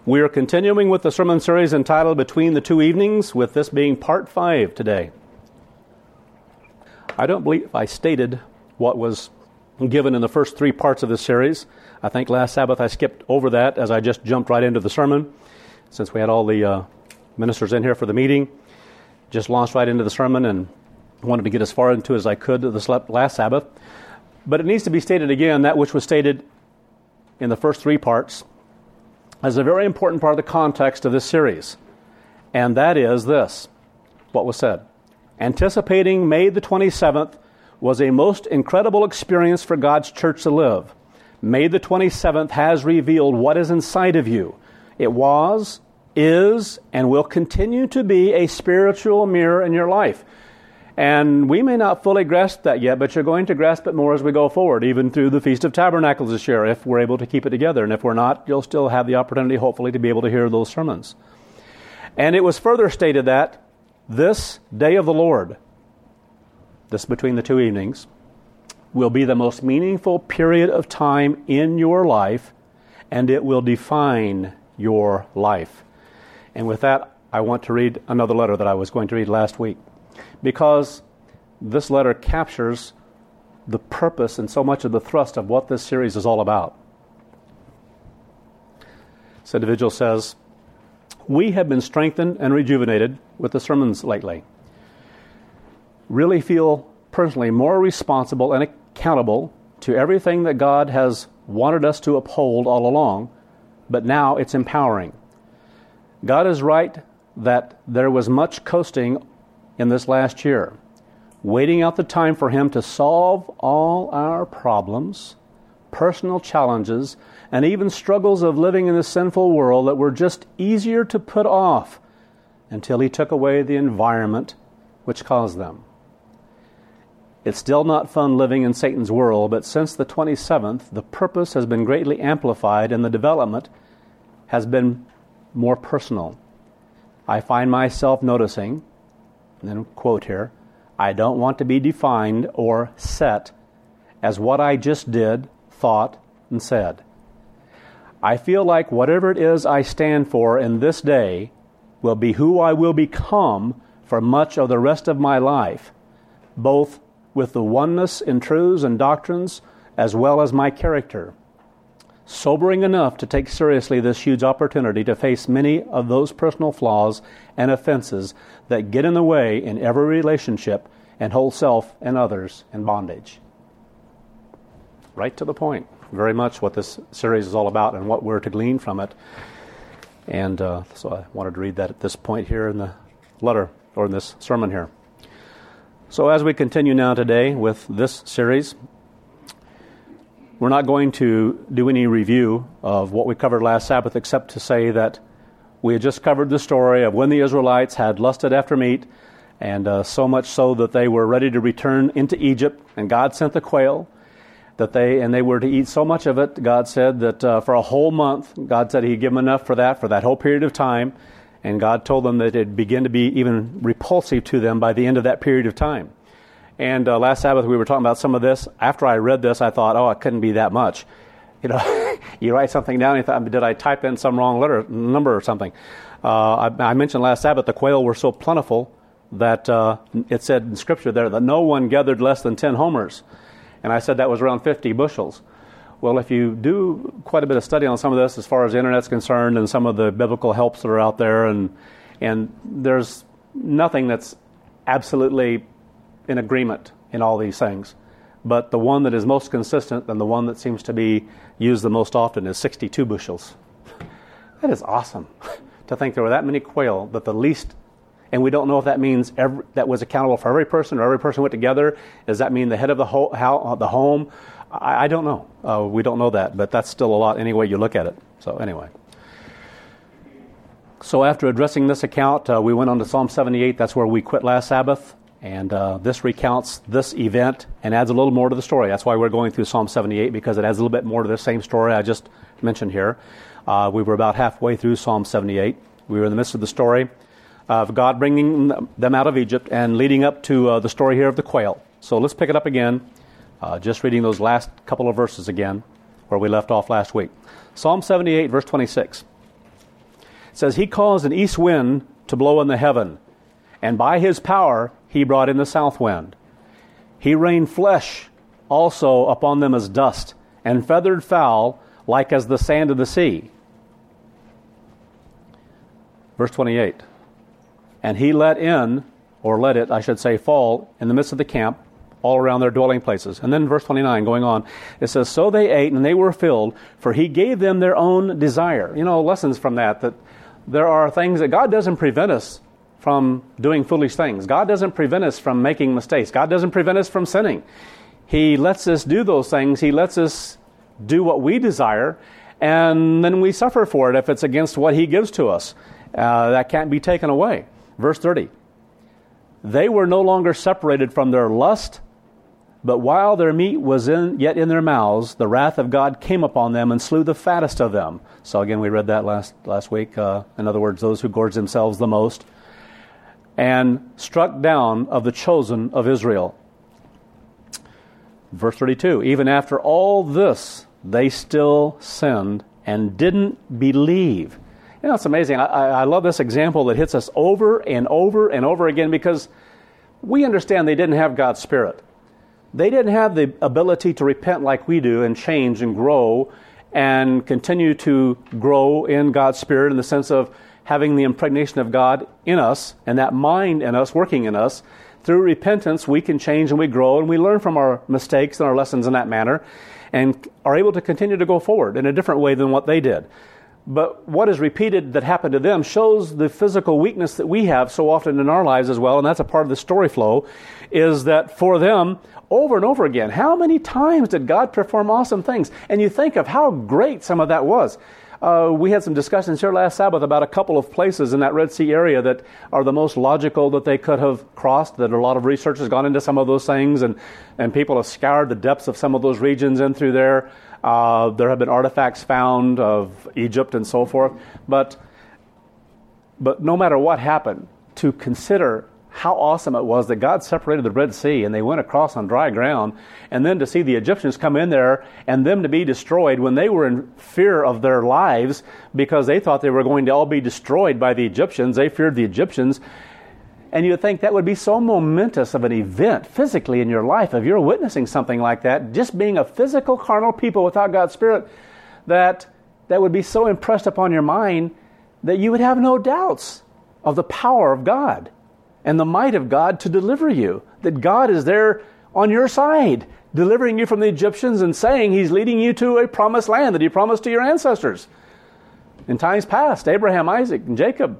We are continuing with the sermon series entitled Between the Two Evenings, with this being part 5 today. I don't believe I stated what was given in the first 3 parts of this series. I think last Sabbath I skipped over that as I just jumped right into the sermon. Since we had all the ministers in here for the meeting, just launched right into the sermon and wanted to get as far into it as I could this last Sabbath. But it needs to be stated again, that which was stated in the first 3 parts as a very important part of the context of this series. And that is this, what was said. Anticipating May the 27th was a most incredible experience for God's church to live. May the 27th has revealed what is inside of you. It was, is, and will continue to be a spiritual mirror in your life. And we may not fully grasp that yet, but you're going to grasp it more as we go forward, even through the Feast of Tabernacles this year, if we're able to keep it together. And if we're not, you'll still have the opportunity, hopefully, to be able to hear those sermons. And it was further stated that this day of the Lord, this between the 2 evenings, will be the most meaningful period of time in your life, and it will define your life. And with that, I want to read another letter that I was going to read last week, because this letter captures the purpose and so much of the thrust of what this series is all about. This individual says, "We have been strengthened and rejuvenated with the sermons lately. Really feel personally more responsible and accountable to everything that God has wanted us to uphold all along, but now it's empowering. God is right that there was much coasting in this last year, waiting out the time for Him to solve all our problems, personal challenges, and even struggles of living in this sinful world that were just easier to put off until He took away the environment which caused them. It's still not fun living in Satan's world, but since the 27th, the purpose has been greatly amplified and the development has been more personal. I find myself noticing," and then quote here, "I don't want to be defined or set as what I just did, thought, and said. I feel like whatever it is I stand for in this day will be who I will become for much of the rest of my life, both with the oneness in truths and doctrines as well as my character. Sobering enough to take seriously this huge opportunity to face many of those personal flaws and offenses that get in the way in every relationship and hold self and others in bondage." Right to the point. Very much what this series is all about and what we're to glean from it. And so I wanted to read that at this point here in the letter, or in this sermon here. So as we continue now today with this series, we're not going to do any review of what we covered last Sabbath, except to say that we had just covered the story of when the Israelites had lusted after meat, and so much so that they were ready to return into Egypt, and God sent the quail, that they were to eat so much of it, God said, that for a whole month, God said He'd give them enough for that whole period of time, and God told them that it'd begin to be even repulsive to them by the end of that period of time. And last Sabbath we were talking about some of this. After I read this, I thought, it couldn't be that much. You know, you write something down and you thought, did I type in some wrong number or something? I mentioned last Sabbath the quail were so plentiful that it said in Scripture there that no one gathered less than 10 homers. And I said that was around 50 bushels. Well, if you do quite a bit of study on some of this as far as the Internet's concerned and some of the biblical helps that are out there, and there's nothing that's absolutely in agreement in all these things. But the one that is most consistent and the one that seems to be used the most often is 62 bushels. That is awesome to think there were that many quail, that the least, and we don't know if that means that was accountable for every person or every person went together. Does that mean the head of the home? I don't know. We don't know that, but that's still a lot any way you look at it. So anyway. So after addressing this account, we went on to Psalm 78. That's where we quit last Sabbath. And this recounts this event and adds a little more to the story. That's why we're going through Psalm 78, because it adds a little bit more to the same story I just mentioned here. We were about halfway through Psalm 78. We were in the midst of the story of God bringing them out of Egypt and leading up to the story here of the quail. So let's pick it up again, just reading those last couple of verses again, where we left off last week. Psalm 78, verse 26. It says, He caused an east wind to blow in the heaven, and by His power He brought in the south wind. He rained flesh also upon them as dust, and feathered fowl like as the sand of the sea. Verse 28. And He let it, I should say, fall in the midst of the camp, all around their dwelling places. And then verse 29, going on, it says, So they ate, and they were filled, for He gave them their own desire. Lessons from that there are things that God doesn't prevent us from doing foolish things. God doesn't prevent us from making mistakes. God doesn't prevent us from sinning. He lets us do those things. He lets us do what we desire, and then we suffer for it if it's against what He gives to us. That can't be taken away. Verse 30. They were no longer separated from their lust, but while their meat was yet in their mouths, the wrath of God came upon them and slew the fattest of them. So again, we read that last week. In other words, those who gorge themselves the most. And struck down of the chosen of Israel. Verse 32, even after all this, they still sinned and didn't believe. It's amazing. I love this example that hits us over and over and over again, because we understand they didn't have God's Spirit. They didn't have the ability to repent like we do and change and grow and continue to grow in God's Spirit, in the sense of having the impregnation of God in us and that mind in us, working in us. Through repentance, we can change and we grow, and we learn from our mistakes and our lessons in that manner, and are able to continue to go forward in a different way than what they did. But what is repeated that happened to them shows the physical weakness that we have so often in our lives as well, and that's a part of the story flow, is that for them, over and over again, how many times did God perform awesome things? And you think of how great some of that was. We had some discussions here last Sabbath about a couple of places in that Red Sea area that are the most logical that they could have crossed, that a lot of research has gone into some of those things, and people have scoured the depths of some of those regions in through there. There have been artifacts found of Egypt and so forth. But no matter what happened, to consider how awesome it was that God separated the Red Sea and they went across on dry ground, and then to see the Egyptians come in there and them to be destroyed when they were in fear of their lives because they thought they were going to all be destroyed by the Egyptians. They feared the Egyptians. And you'd think that would be so momentous of an event physically in your life if you're witnessing something like that, just being a physical, carnal people without God's Spirit, that would be so impressed upon your mind that you would have no doubts of the power of God and the might of God to deliver you, that God is there on your side, delivering you from the Egyptians and saying He's leading you to a promised land that He promised to your ancestors in times past, Abraham, Isaac, and Jacob.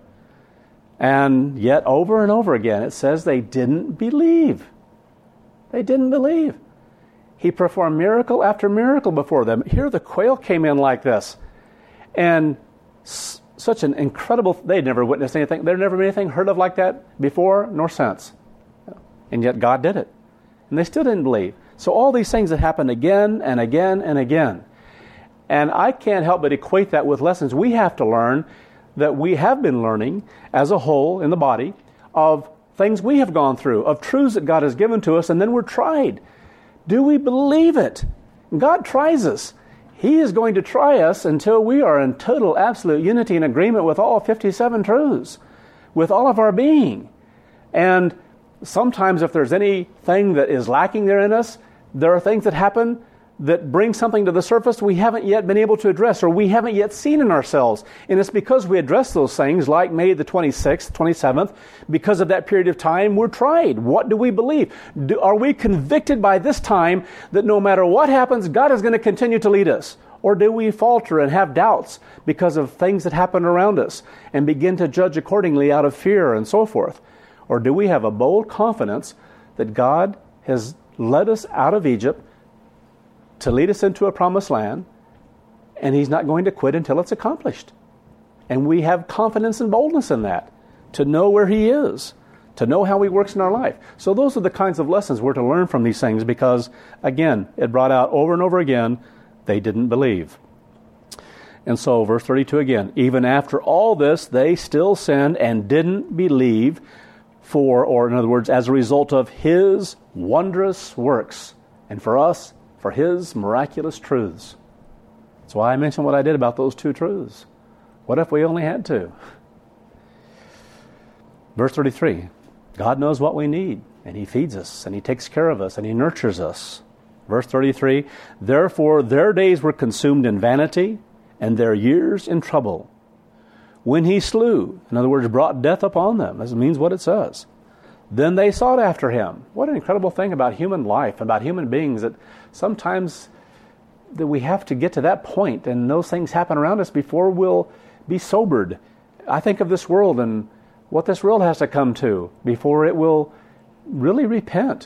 And yet over and over again it says they didn't believe. They didn't believe. He performed miracle after miracle before them. Here the quail came in like this. And such an incredible, they'd never witnessed anything, there'd never been anything heard of like that before nor since. And yet God did it. And they still didn't believe. So all these things that happened again and again and again. And I can't help but equate that with lessons we have to learn, that we have been learning as a whole in the body, of things we have gone through, of truths that God has given to us, and then we're tried. Do we believe it? God tries us. He is going to try us until we are in total, absolute unity and agreement with all 57 truths, with all of our being. And sometimes if there's anything that is lacking there in us, there are things that happen that bring something to the surface we haven't yet been able to address, or we haven't yet seen in ourselves. And it's because we address those things, like May the 26th, 27th, because of that period of time, we're tried. What do we believe? Are we convicted by this time that no matter what happens, God is going to continue to lead us? Or do we falter and have doubts because of things that happen around us and begin to judge accordingly out of fear and so forth? Or do we have a bold confidence that God has led us out of Egypt to lead us into a promised land, and He's not going to quit until it's accomplished? And we have confidence and boldness in that, to know where He is, to know how He works in our life. So those are the kinds of lessons we're to learn from these things, because, again, it brought out over and over again, they didn't believe. And so, verse 32 again, even after all this, they still sinned and didn't believe or in other words, as a result of His wondrous works, and for us, for His miraculous truths. That's why I mentioned what I did about those two truths. What if we only had to? Verse 33, God knows what we need, and He feeds us, and He takes care of us, and He nurtures us. Verse 33, therefore their days were consumed in vanity, and their years in trouble. When He slew, in other words, brought death upon them, as it means what it says, then they sought after Him. What an incredible thing about human life, about human beings, that sometimes that we have to get to that point, and those things happen around us before we'll be sobered. I think of this world and what this world has to come to before it will really repent.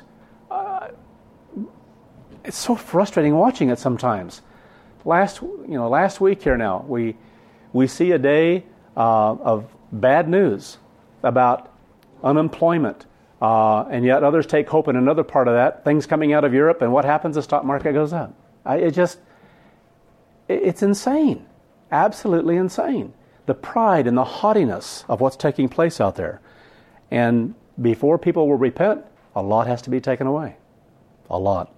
It's so frustrating watching it sometimes. Last week here now, we see a day of bad news about unemployment, and yet others take hope in another part of that. Things coming out of Europe, and what happens? The stock market goes up. It's insane, absolutely insane. The pride and the haughtiness of what's taking place out there. And before people will repent, a lot has to be taken away. A lot.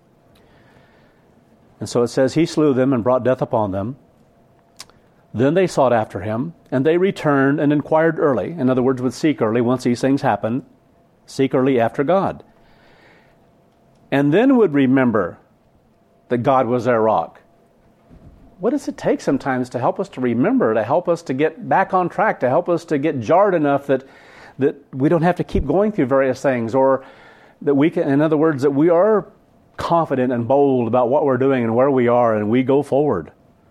And so it says, He slew them and brought death upon them. Then they sought after Him, and they returned and inquired early. In other words, would seek early once these things happen. Seek early after God. And then would remember that God was their rock. What does it take sometimes to help us to remember, to help us to get back on track, to help us to get jarred enough that we don't have to keep going through various things, or that we can, in other words, that we are confident and bold about what we're doing and where we are, and we go forward.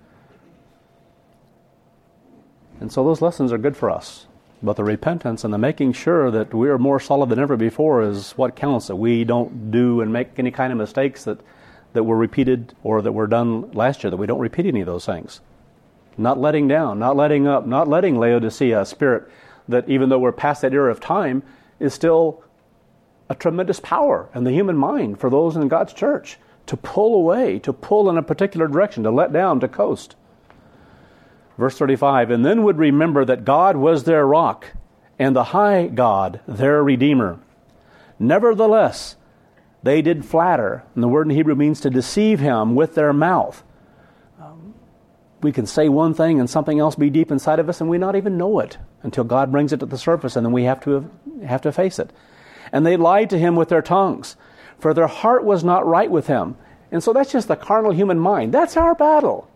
And so those lessons are good for us. But the repentance and the making sure that we are more solid than ever before is what counts, that we don't do and make any kind of mistakes that were repeated or that were done last year, that we don't repeat any of those things. Not letting down, not letting up, not letting Laodicea, a spirit that even though we're past that era of time, is still a tremendous power in the human mind for those in God's church to pull away, to pull in a particular direction, to let down, to coast. Verse 35, and then would remember that God was their rock and the high God their Redeemer. Nevertheless, they did flatter, and the word in Hebrew means to deceive Him with their mouth. We can say one thing and something else be deep inside of us, and we not even know it until God brings it to the surface, and then we have to face it. And they lied to Him with their tongues, for their heart was not right with Him. And so that's just the carnal human mind. That's our battle.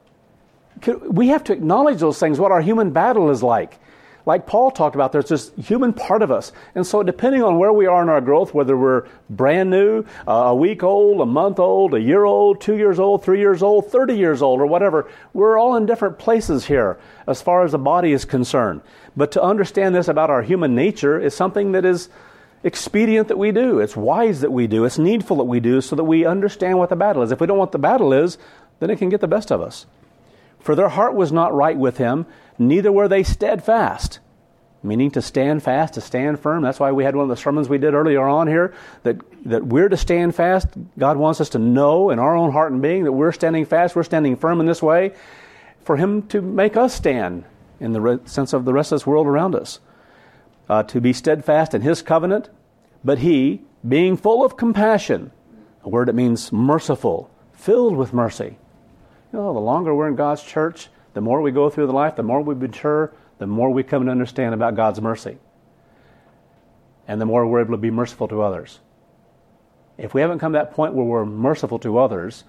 We have to acknowledge those things, what our human battle is like. Like Paul talked about, there's this human part of us. And so depending on where we are in our growth, whether we're brand new, a week old, a month old, a year old, 2 years old, 3 years old, 30 years old, or whatever, we're all in different places here as far as the body is concerned. But to understand this about our human nature is something that is expedient that we do. It's wise that we do. It's needful that we do so that we understand what the battle is. If we don't know what the battle is, then it can get the best of us. For their heart was not right with Him, neither were they steadfast. Meaning to stand fast, to stand firm. That's why we had one of the sermons we did earlier on here, that we're to stand fast. God wants us to know in our own heart and being that we're standing fast, we're standing firm in this way, for Him to make us stand in the sense of the rest of this world around us. To be steadfast in His covenant, but He, being full of compassion, a word that means merciful, filled with mercy. The longer we're in God's church, the more we go through the life, the more we mature, the more we come to understand about God's mercy. And the more we're able to be merciful to others. If we haven't come to that point where we're merciful to others,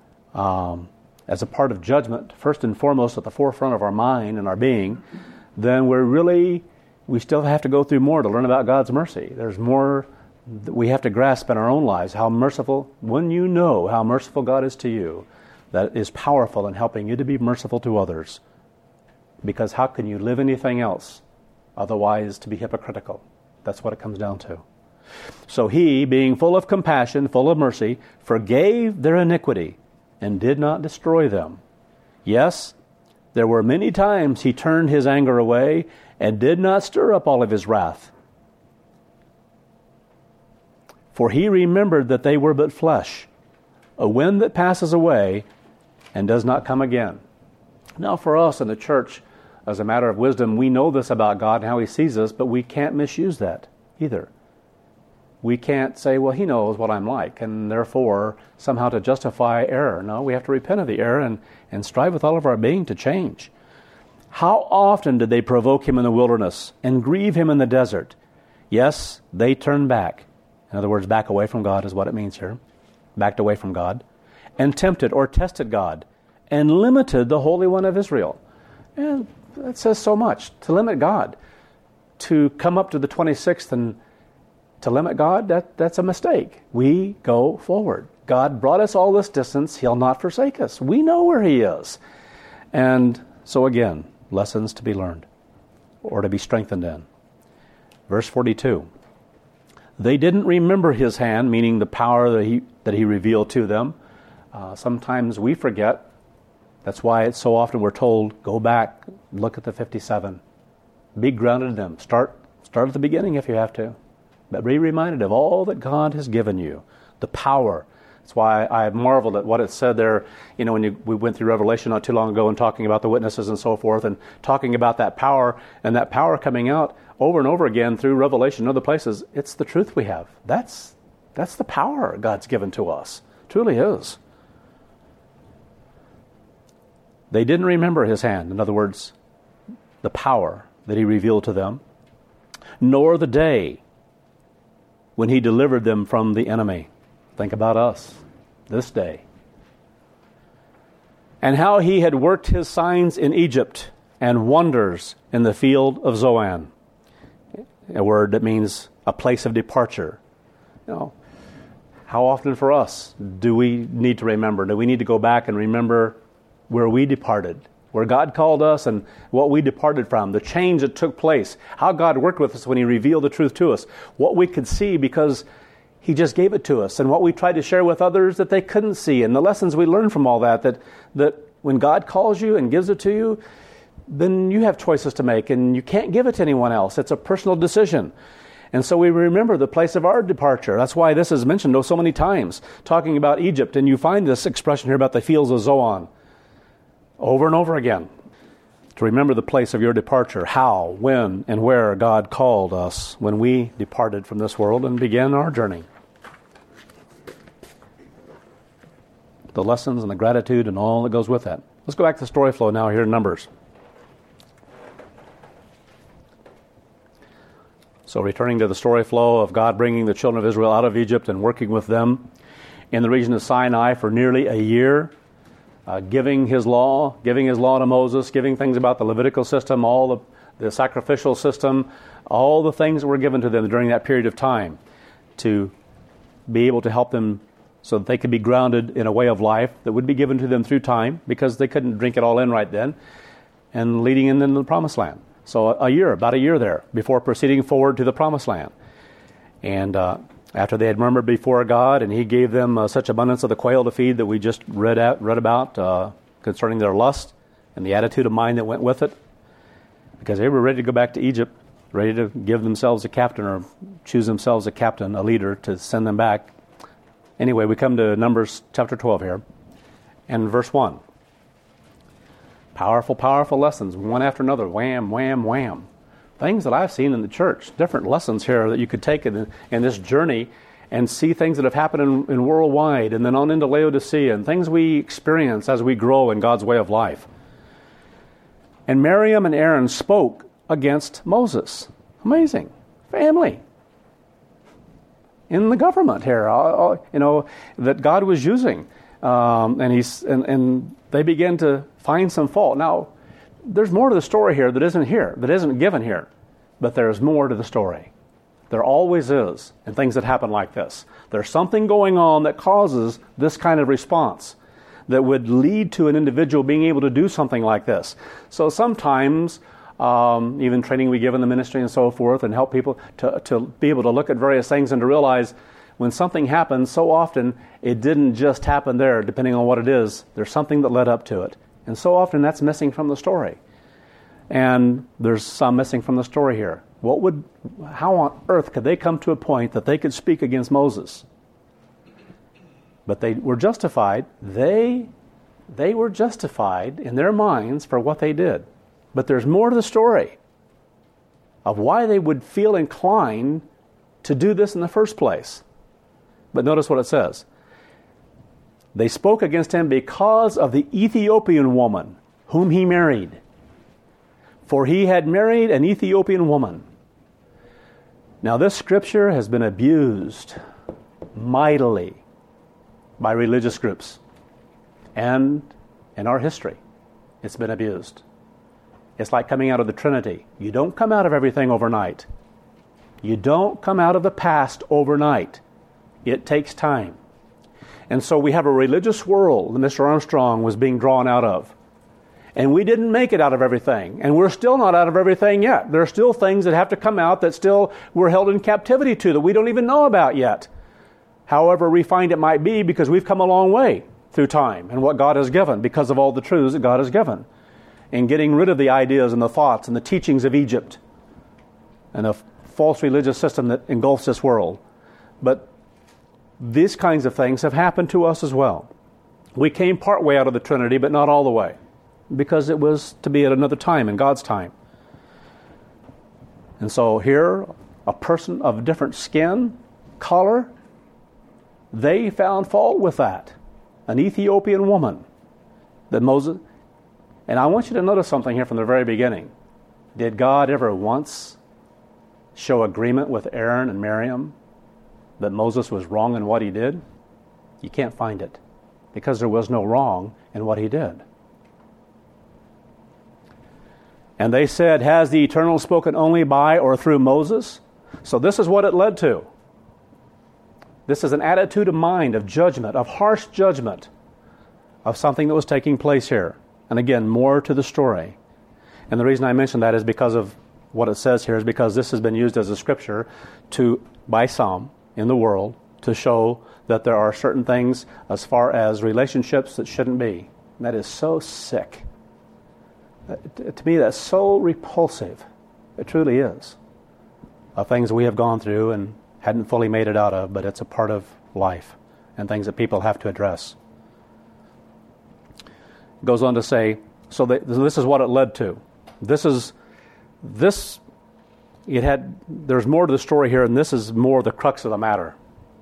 as a part of judgment, first and foremost at the forefront of our mind and our being, then we still have to go through more to learn about God's mercy. There's more that we have to grasp in our own lives, how merciful, when you know how merciful God is to you, that is powerful in helping you to be merciful to others. Because how can you live anything else otherwise to be hypocritical? That's what it comes down to. So He, being full of compassion, full of mercy, forgave their iniquity and did not destroy them. Yes, there were many times He turned His anger away and did not stir up all of His wrath. For He remembered that they were but flesh, a wind that passes away and does not come again. Now for us in the church, as a matter of wisdom, we know this about God and how He sees us, but we can't misuse that either. We can't say, well, He knows what I'm like, and therefore somehow to justify error. No, we have to repent of the error and strive with all of our being to change. How often did they provoke him in the wilderness and grieve him in the desert? Yes, they turned back. In other words, back away from God is what it means here. Backed away from God. And tempted or tested God. And limited the Holy One of Israel. And that says so much. To limit God. To come up to the 26th and to limit God, that's a mistake. We go forward. God brought us all this distance. He'll not forsake us. We know where He is. And so again, lessons to be learned or to be strengthened in. Verse 42. They didn't remember His hand, meaning the power that He revealed to them. Sometimes we forget. That's why it's so often we're told, go back, look at the 57. Be grounded in them. Start at the beginning if you have to. But be reminded of all that God has given you. The power. That's why I marveled at what it said there, when we went through Revelation not too long ago and talking about the witnesses and so forth and talking about that power and that power coming out over and over again through Revelation and other places. It's the truth we have. That's the power God's given to us. It truly is. They didn't remember His hand. In other words, the power that He revealed to them, nor the day when He delivered them from the enemy. Think about us this day. And how He had worked His signs in Egypt and wonders in the field of Zoan. A word that means a place of departure. How often for us do we need to remember? Do we need to go back and remember where we departed? Where God called us and what we departed from. The change that took place. How God worked with us when He revealed the truth to us. What we could see because He just gave it to us, and what we tried to share with others that they couldn't see, and the lessons we learned from all that when God calls you and gives it to you, then you have choices to make, and you can't give it to anyone else. It's a personal decision. And so we remember the place of our departure. That's why this is mentioned so many times, talking about Egypt, and you find this expression here about the fields of Zoan over and over again. To remember the place of your departure, how, when, and where God called us when we departed from this world and began our journey. The lessons and the gratitude and all that goes with that. Let's go back to the story flow now here in Numbers. So returning to the story flow of God bringing the children of Israel out of Egypt and working with them in the region of Sinai for nearly a year, giving His law to Moses, giving things about the Levitical system, all the sacrificial system, all the things that were given to them during that period of time to be able to help them so that they could be grounded in a way of life that would be given to them through time because they couldn't drink it all in right then, and leading them into the Promised Land. So about a year there before proceeding forward to the Promised Land. And after they had murmured before God, and He gave them such abundance of the quail to feed that we just read about concerning their lust and the attitude of mind that went with it, because they were ready to go back to Egypt, ready to give themselves a captain or choose themselves a captain, a leader to send them back. Anyway, we come to Numbers chapter 12 here, and verse 1. Powerful, powerful lessons, one after another, wham, wham, wham. Things that I've seen in the church, different lessons here that you could take in this journey and see things that have happened in worldwide and then on into Laodicea and things we experience as we grow in God's way of life. And Miriam and Aaron spoke against Moses. Amazing. Family. In the government here, that God was using. And they began to find some fault. Now, there's more to the story here that isn't given here. But there's more to the story. There always is in things that happen like this. There's something going on that causes this kind of response that would lead to an individual being able to do something like this. So sometimes, even training we give in the ministry and so forth, and help people to be able to look at various things and to realize when something happens, so often it didn't just happen there, depending on what it is. There's something that led up to it. And so often that's missing from the story. And there's some missing from the story here. How on earth could they come to a point that they could speak against Moses? But they were justified. They were justified in their minds for what they did. But there's more to the story of why they would feel inclined to do this in the first place. But notice what it says. They spoke against him because of the Ethiopian woman whom he married. for he had married an Ethiopian woman. Now this scripture has been abused mightily by religious groups, and in our history it's been abused. It's like coming out of the Trinity. You don't come out of everything overnight. You don't come out of the past overnight. It takes time. And so we have a religious world that Mr. Armstrong was being drawn out of. And we didn't make it out of everything. And we're still not out of everything yet. There are still things that have to come out that still we're held in captivity to that we don't even know about yet. However refined it might be, because we've come a long way through time and what God has given because of all the truths that God has given. And getting rid of the ideas and the thoughts and the teachings of Egypt and a false religious system that engulfs this world. But these kinds of things have happened to us as well. We came part way out of the Trinity, but not all the way, because it was to be at another time, in God's time. And so here, a person of different skin color, they found fault with that. An Ethiopian woman that Moses... And I want you to notice something here from the very beginning. Did God ever once show agreement with Aaron and Miriam that Moses was wrong in what he did? You can't find it, because there was no wrong in what he did. And they said, has the Eternal spoken only by or through Moses? So this is what it led to. This is an attitude of mind, of judgment, of harsh judgment of something that was taking place here. And again, more to the story. And the reason I mention that is because of what it says here, is because this has been used as a scripture by some in the world to show that there are certain things as far as relationships that shouldn't be. And that is so sick. To me, that's so repulsive. It truly is. Of things we have gone through and hadn't fully made it out of, but it's a part of life and things that people have to address. It goes on to say, this is what it led to. There's more to the story here, and this is more the crux of the matter.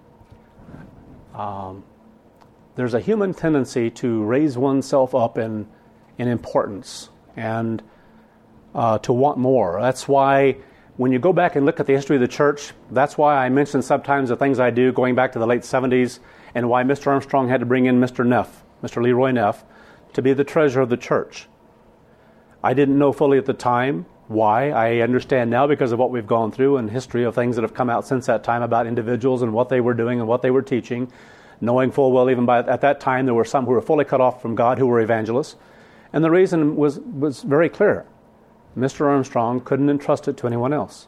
There's a human tendency to raise oneself up in importance and to want more. That's why when you go back and look at the history of the church, that's why I mention sometimes the things I do going back to the late 70s, and why Mr. Armstrong had to bring in Mr. Leroy Neff, to be the treasurer of the church. I didn't know fully at the time why. I understand now because of what we've gone through and history of things that have come out since that time about individuals and what they were doing and what they were teaching, knowing full well even at that time there were some who were fully cut off from God who were evangelists. And the reason was very clear. Mr. Armstrong couldn't entrust it to anyone else.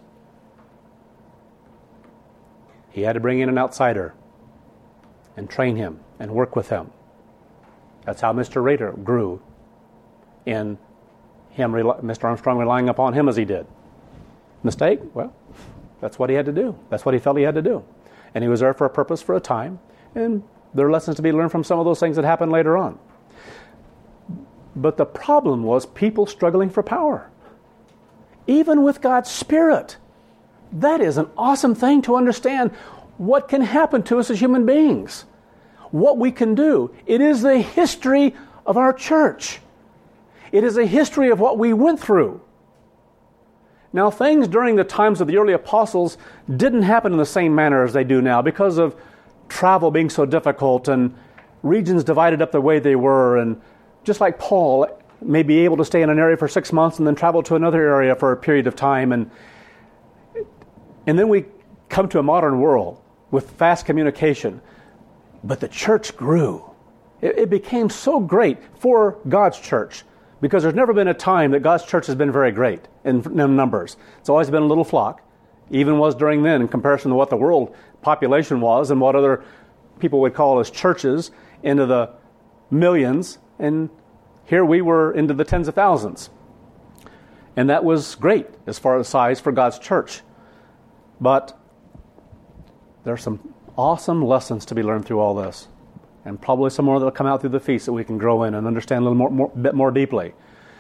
He had to bring in an outsider and train him and work with him. That's how Mr. Rader grew in Mr. Armstrong relying upon him as he did. Mistake? Well, that's what he had to do. That's what he felt he had to do. And he was there for a purpose, for a time, and there are lessons to be learned from some of those things that happened later on. But the problem was people struggling for power. Even with God's Spirit. That is an awesome thing to understand what can happen to us as human beings. What we can do. It is the history of our church. It is a history of what we went through. Now, things during the times of the early apostles didn't happen in the same manner as they do now because of travel being so difficult and regions divided up the way they were. And just like Paul may be able to stay in an area for 6 months and then travel to another area for a period of time. And then we come to a modern world with fast communication. But the church grew. It became so great for God's church, because there's never been a time that God's church has been very great in numbers. It's always been a little flock, even was during then in comparison to what the world population was and what other people would call as churches, into the millions. And here we were into the tens of thousands. And that was great as far as size for God's church. But there's some awesome lessons to be learned through all this, and probably some more that will come out through the feast that we can grow in and understand a little bit more deeply.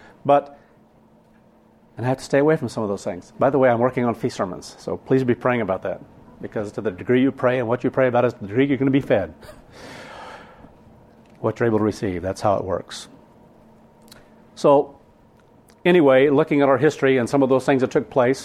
And I have to stay away from some of those things. By the way, I'm working on feast sermons, so please be praying about that, because to the degree you pray and what you pray about is the degree you're going to be fed. What you're able to receive, that's how it works. So anyway, looking at our history and some of those things that took place,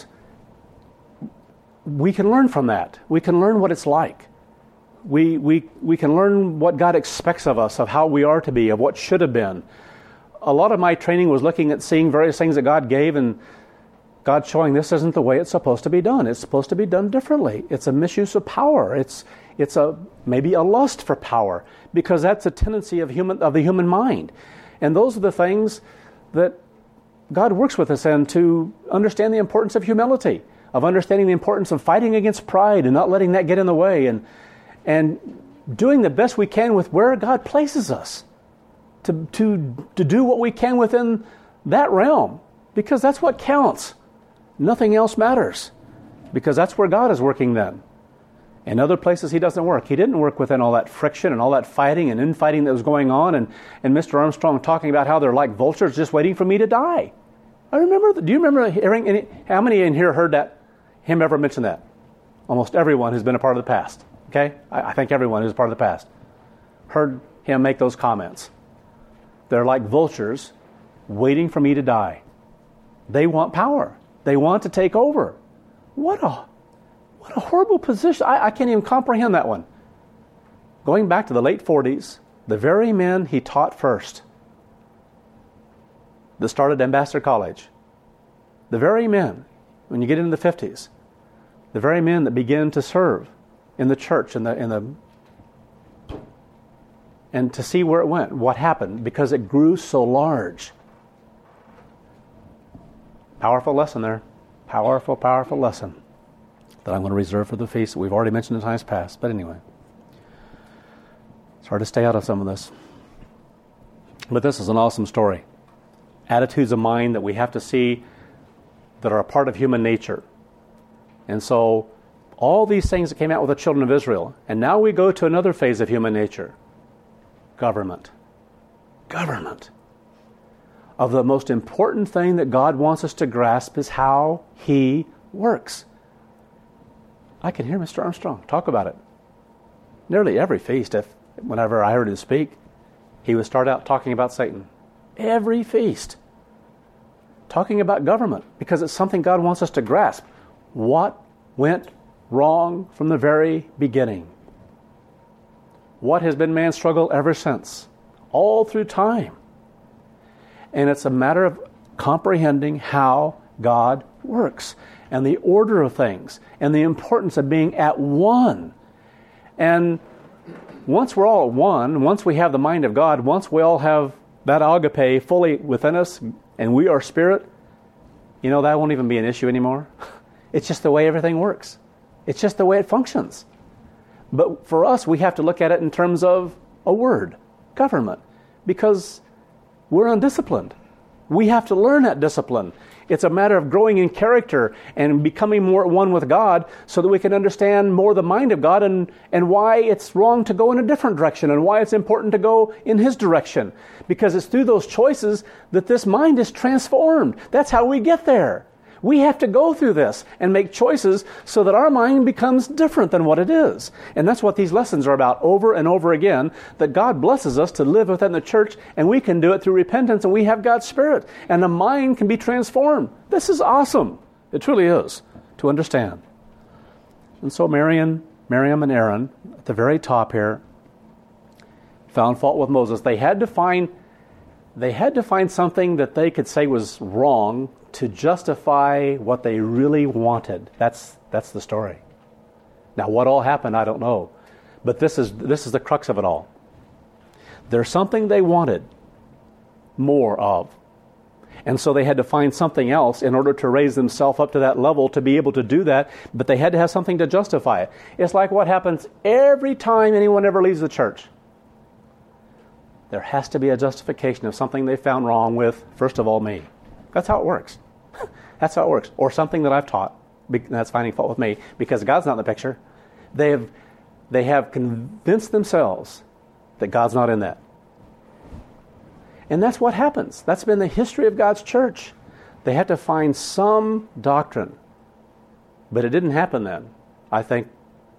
we can learn from that. We can learn what it's like. We can learn what God expects of us, of how we are to be, of what should have been. A lot of my training was looking at seeing various things that God gave and God showing this isn't the way it's supposed to be done. It's supposed to be done differently. It's a misuse of power. It's maybe a lust for power, because that's a tendency of the human mind. And those are the things that God works with us in, to understand the importance of humility, of understanding the importance of fighting against pride and not letting that get in the way, and doing the best we can with where God places us, to do what we can within that realm, because that's what counts. Nothing else matters, because that's where God is working then. In other places He doesn't work. He didn't work within all that friction and all that fighting and infighting that was going on, and Mr. Armstrong talking about how they're like vultures just waiting for me to die. Do you remember hearing how many in here heard him ever mention that? Almost everyone who's been a part of the past. Okay? I think everyone who's part of the past heard him make those comments. They're like vultures waiting for me to die. They want power. They want to take over. What a horrible position. I can't even comprehend that one. Going back to the late 40s, the very men he taught first, that started Ambassador College, the very men, when you get into the 50s, the very men that begin to serve in the church and to see where it went, what happened, because it grew so large. Powerful lesson there. Powerful, powerful lesson that I'm going to reserve for the feast that we've already mentioned in times past. But anyway, it's hard to stay out of some of this. But this is an awesome story. Attitudes of mind that we have to see that are a part of human nature. And so all these things that came out with the children of Israel. And now we go to another phase of human nature. Government. Government. Of the most important thing that God wants us to grasp is how He works. I can hear Mr. Armstrong talk about it. Nearly every feast, whenever I heard him speak, he would start out talking about Satan. Every feast. Talking about government, because it's something God wants us to grasp. What went wrong from the very beginning? What has been man's struggle ever since? All through time. And it's a matter of comprehending how God works and the order of things and the importance of being at one. And once we're all at one, once we have the mind of God, once we all have that agape fully within us and we are spirit, that won't even be an issue anymore. It's just the way everything works. It's just the way it functions. But for us, we have to look at it in terms of a word, government, because we're undisciplined. We have to learn that discipline. It's a matter of growing in character and becoming more at one with God so that we can understand more the mind of God and why it's wrong to go in a different direction and why it's important to go in His direction. Because it's through those choices that this mind is transformed. That's how we get there. We have to go through this and make choices so that our mind becomes different than what it is. And that's what these lessons are about over and over again, that God blesses us to live within the church, and we can do it through repentance, and we have God's Spirit, and the mind can be transformed. This is awesome. It truly is, to understand. And so Miriam and Aaron, at the very top here, found fault with Moses. They had to find something that they could say was wrong to justify what they really wanted. That's the story. Now, what all happened, I don't know. But this is the crux of it all. There's something they wanted more of. And so they had to find something else in order to raise themselves up to that level to be able to do that, but they had to have something to justify it. It's like what happens every time anyone ever leaves the church. There has to be a justification of something they found wrong with, first of all, me. That's how it works. That's how it works. Or something that I've taught, that's finding fault with me, because God's not in the picture. They have convinced themselves that God's not in that. And that's what happens. That's been the history of God's church. They had to find some doctrine. But it didn't happen then. I think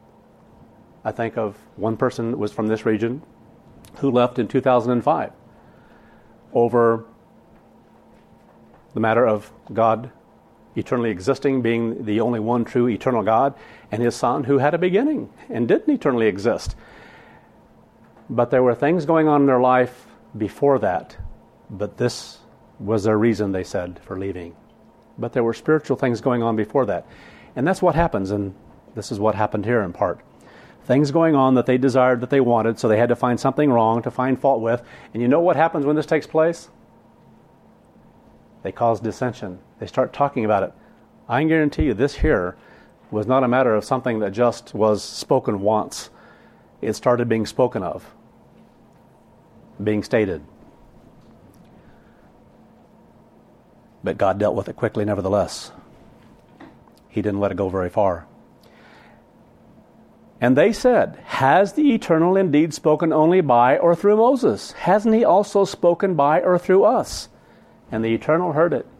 of one person that was from this region who left in 2005 over the matter of God eternally existing, being the only one true eternal God, and his Son who had a beginning and didn't eternally exist. But there were things going on in their life before that, but this was their reason, they said, for leaving. But there were spiritual things going on before that. And that's what happens, and this is what happened here in part. Things going on that they desired, that they wanted, so they had to find something wrong to find fault with. And you know what happens when this takes place? They cause dissension. They start talking about it. I can guarantee you this here was not a matter of something that just was spoken once. It started being spoken of, being stated. But God dealt with it quickly nevertheless. He didn't let it go very far. And they said, has the Eternal indeed spoken only by or through Moses? Hasn't he also spoken by or through us? And the Eternal heard it.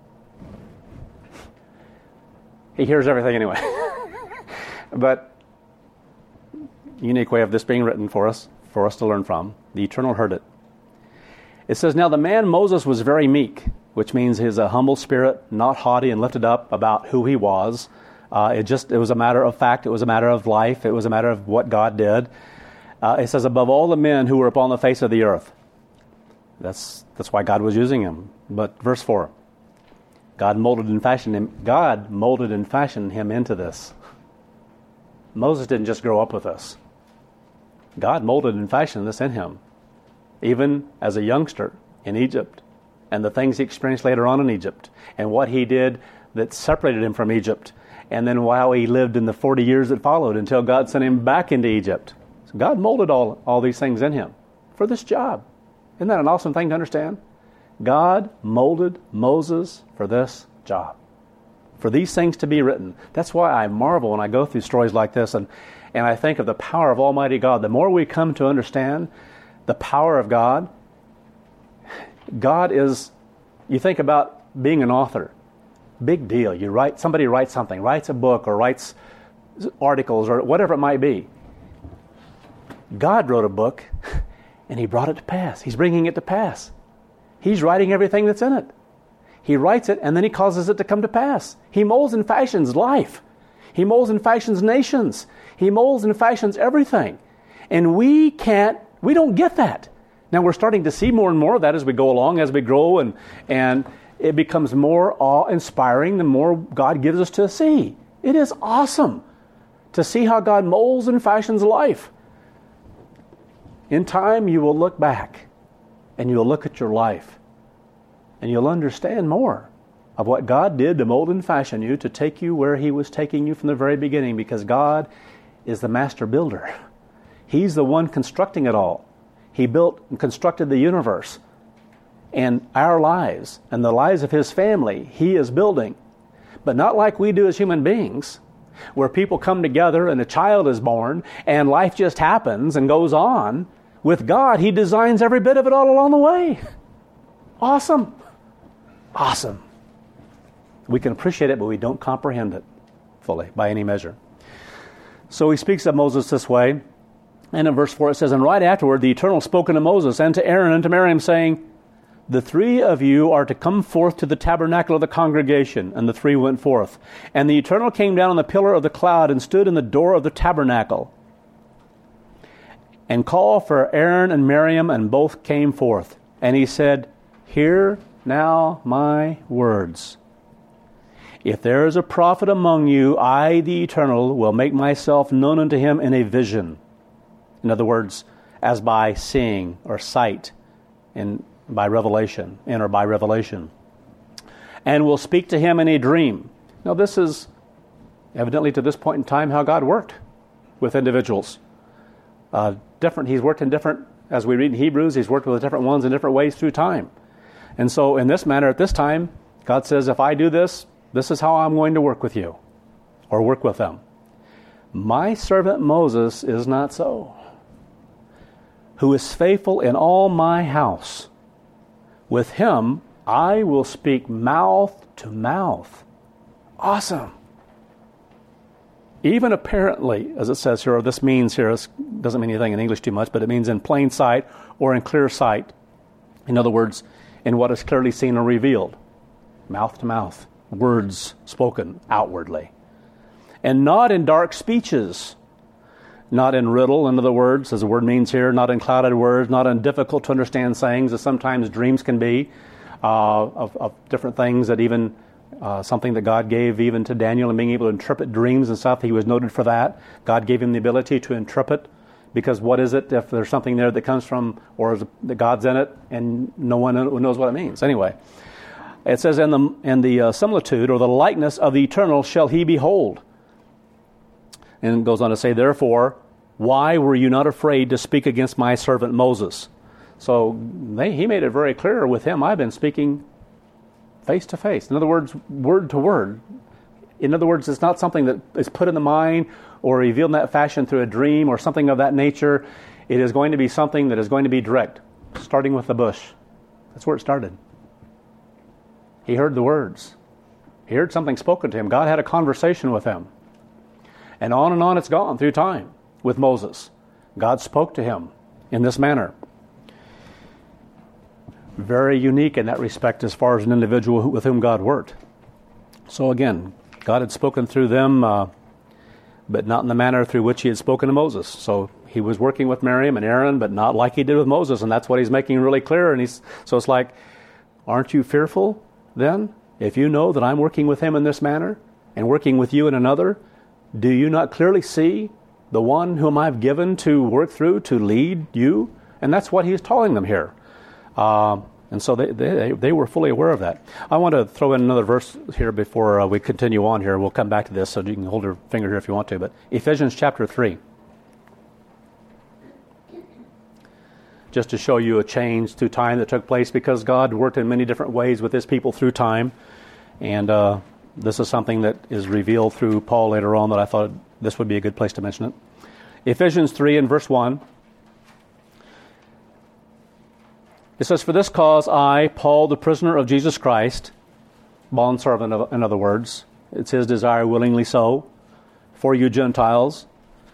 He hears everything anyway. But unique way of this being written for us to learn from. The Eternal heard it. It says, now the man Moses was very meek, which means he's a humble spirit, not haughty and lifted up about who he was. It was a matter of fact. It was a matter of life. It was a matter of what God did. It says, above all the men who were upon the face of the earth. That's why God was using him. But verse 4, God molded and fashioned him into this. Moses didn't just grow up with this. God molded and fashioned this in him, even as a youngster in Egypt, and the things he experienced later on in Egypt, and what he did that separated him from Egypt, and then while he lived in the 40 years that followed until God sent him back into Egypt. So God molded all these things in him for this job. Isn't that an awesome thing to understand? God molded Moses for this job, for these things to be written. That's why I marvel when I go through stories like this and I think of the power of Almighty God. The more we come to understand the power of God, God is, you think about being an author. Big deal. Somebody writes something, writes a book or writes articles or whatever it might be. God wrote a book and he brought it to pass. He's bringing it to pass. He's writing everything that's in it. He writes it and then he causes it to come to pass. He molds and fashions life. He molds and fashions nations. He molds and fashions everything. And we don't get that. Now we're starting to see more and more of that as we go along, as we grow, and it becomes more awe-inspiring the more God gives us to see. It is awesome to see how God molds and fashions life. In time, you will look back and you'll look at your life and you'll understand more of what God did to mold and fashion you to take you where he was taking you from the very beginning, because God is the master builder. He's the one constructing it all. He built and constructed the universe and our lives and the lives of his family. He is building, but not like we do as human beings, where people come together and a child is born and life just happens and goes on. With God, he designs every bit of it all along the way. Awesome. Awesome. We can appreciate it, but we don't comprehend it fully by any measure. So he speaks of Moses this way. And in verse 4 it says, and right afterward the Eternal spoke unto Moses and to Aaron and to Miriam, saying, the three of you are to come forth to the tabernacle of the congregation. And the three went forth. And the Eternal came down on the pillar of the cloud and stood in the door of the tabernacle, and called for Aaron and Miriam, and both came forth. And he said, hear now my words. If there is a prophet among you, I, the Eternal, will make myself known unto him in a vision. In other words, as by seeing or sight, and by revelation, or by revelation. And will speak to him in a dream. Now this is evidently to this point in time how God worked with individuals. He's worked in different, as we read in Hebrews, he's worked with different ones in different ways through time. And so in this manner, at this time, God says, if I do this, this is how I'm going to work with you, or work with them. My servant Moses is not so, who is faithful in all my house. With him I will speak mouth to mouth. Awesome. Even apparently, as it says here, or this means here, it doesn't mean anything in English too much, but it means in plain sight or in clear sight. In other words, in what is clearly seen or revealed. mouth to mouth, words spoken outwardly. And not in dark speeches, not in riddle, in other words, as the word means here, not in clouded words, not in difficult to understand sayings, as sometimes dreams can be, of different things that even something that God gave even to Daniel and being able to interpret dreams and stuff. He was noted for that. God gave him the ability to interpret, because what is it if there's something there that comes from, or is the God's in it and no one knows what it means? Anyway, it says, in the similitude or the likeness of the eternal shall he behold. And it goes on to say, therefore, why were you not afraid to speak against my servant Moses? So he made it very clear with him, I've been speaking face to face. In other words, word to word. In other words, it's not something that is put in the mind or revealed in that fashion through a dream or something of that nature. It is going to be something that is going to be direct, starting with the bush. That's where it started. He heard the words. He heard something spoken to him. God had a conversation with him. And on it's gone through time with Moses. God spoke to him in this manner. Very unique in that respect as far as an individual with whom God worked. So again, God had spoken through them, but not in the manner through which he had spoken to Moses. So he was working with Miriam and Aaron, but not like he did with Moses, and that's what he's making really clear. And so it's like, aren't you fearful then? If you know that I'm working with him in this manner and working with you in another, do you not clearly see the one whom I've given to work through, to lead you? And that's what he's telling them here. And so they were fully aware of that. I want to throw in another verse here before we continue on here. We'll come back to this, so you can hold your finger here if you want to. But Ephesians chapter 3. Just to show you a change through time that took place, because God worked in many different ways with his people through time. And this is something that is revealed through Paul later on, that I thought this would be a good place to mention it. Ephesians 3 and verse 1. It says, for this cause I, Paul, the prisoner of Jesus Christ, bondservant in other words, it's his desire willingly so, for you Gentiles,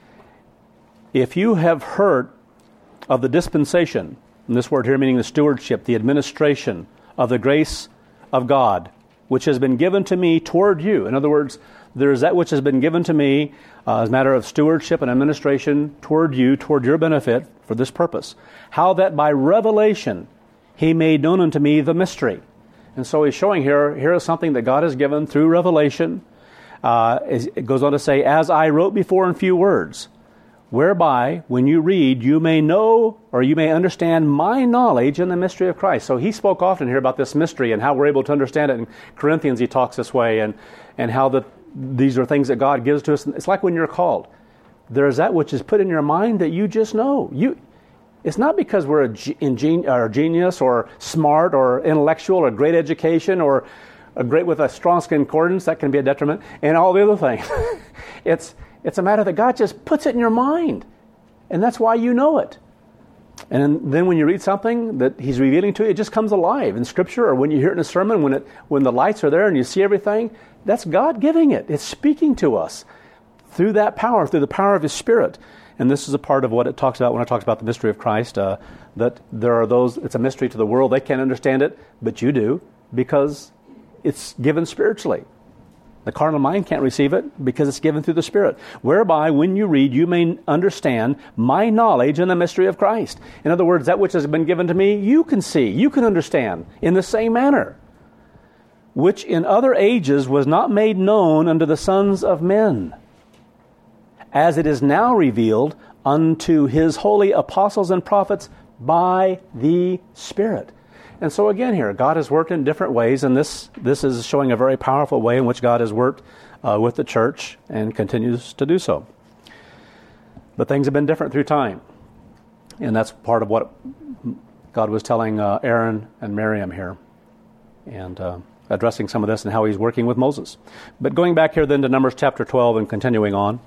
if you have heard of the dispensation, and this word here meaning the stewardship, the administration of the grace of God, which has been given to me toward you. In other words, there is that which has been given to me as a matter of stewardship and administration toward you, toward your benefit, for this purpose. How that by revelation he made known unto me the mystery. And so he's showing here is something that God has given through revelation. It goes on to say, as I wrote before in few words, whereby, when you read, you may know or you may understand my knowledge in the mystery of Christ. So he spoke often here about this mystery and how we're able to understand it. In Corinthians he talks this way, and how these are things that God gives to us. It's like when you're called. There is that which is put in your mind that you just know. It's not because we're a genius or smart or intellectual or great education or great with a strong concordance. That can be a detriment. And all the other things. It's a matter that God just puts it in your mind. And that's why you know it. And then when you read something that he's revealing to you, it just comes alive in Scripture, or when you hear it in a sermon, when the lights are there and you see everything, that's God giving it. It's speaking to us through that power, through the power of his Spirit. And this is a part of what it talks about when it talks about the mystery of Christ, that there are those, it's a mystery to the world. They can't understand it, but you do, because it's given spiritually. The carnal mind can't receive it because it's given through the Spirit. Whereby, when you read, you may understand my knowledge in the mystery of Christ. In other words, that which has been given to me, you can see, you can understand in the same manner, which in other ages was not made known unto the sons of men, as it is now revealed unto his holy apostles and prophets by the Spirit. And so again here, God has worked in different ways, and this is showing a very powerful way in which God has worked with the church and continues to do so. But things have been different through time. And that's part of what God was telling Aaron and Miriam here, and addressing some of this and how he's working with Moses. But going back here then to Numbers chapter 12 and continuing on.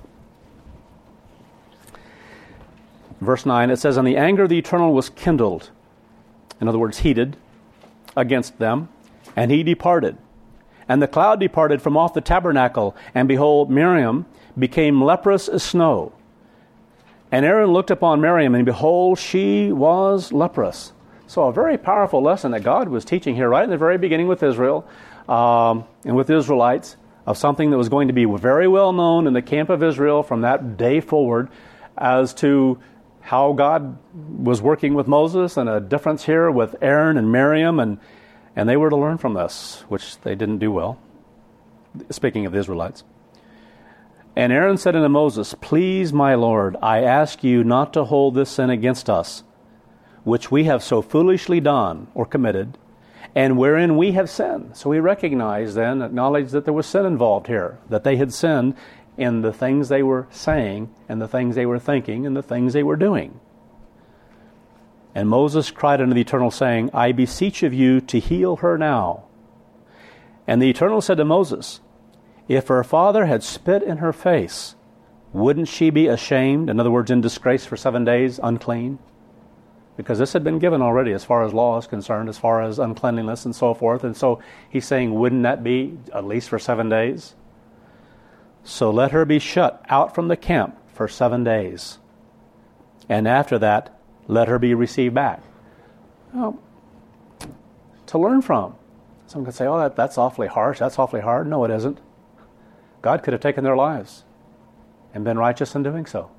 Verse 9, it says, and the anger of the Eternal was kindled, in other words, heated, against them, and he departed. And the cloud departed from off the tabernacle, and behold, Miriam became leprous as snow. And Aaron looked upon Miriam, and behold, she was leprous. So a very powerful lesson that God was teaching here right in the very beginning with Israel. and with the Israelites of something that was going to be very well known in the camp of Israel from that day forward as to how God was working with Moses, and a difference here with Aaron and Miriam, and they were to learn from this, which they didn't do well, speaking of the Israelites. And Aaron said unto Moses, Please, my Lord, I ask you not to hold this sin against us, which we have so foolishly done or committed, and wherein we have sinned. So he recognized then, acknowledged that there was sin involved here, that they had sinned in the things they were saying, and the things they were thinking, and the things they were doing. And Moses cried unto the Eternal, saying, I beseech of you to heal her now. And the Eternal said to Moses, If her father had spit in her face, wouldn't she be ashamed, in other words, in disgrace for 7 days, unclean? Because this had been given already as far as law is concerned, as far as uncleanliness and so forth. And so he's saying, wouldn't that be at least for 7 days? So let her be shut out from the camp for 7 days. And after that, let her be received back. Well, to learn from. Some could say, oh, that's awfully harsh, that's awfully hard. No, it isn't. God could have taken their lives and been righteous in doing so.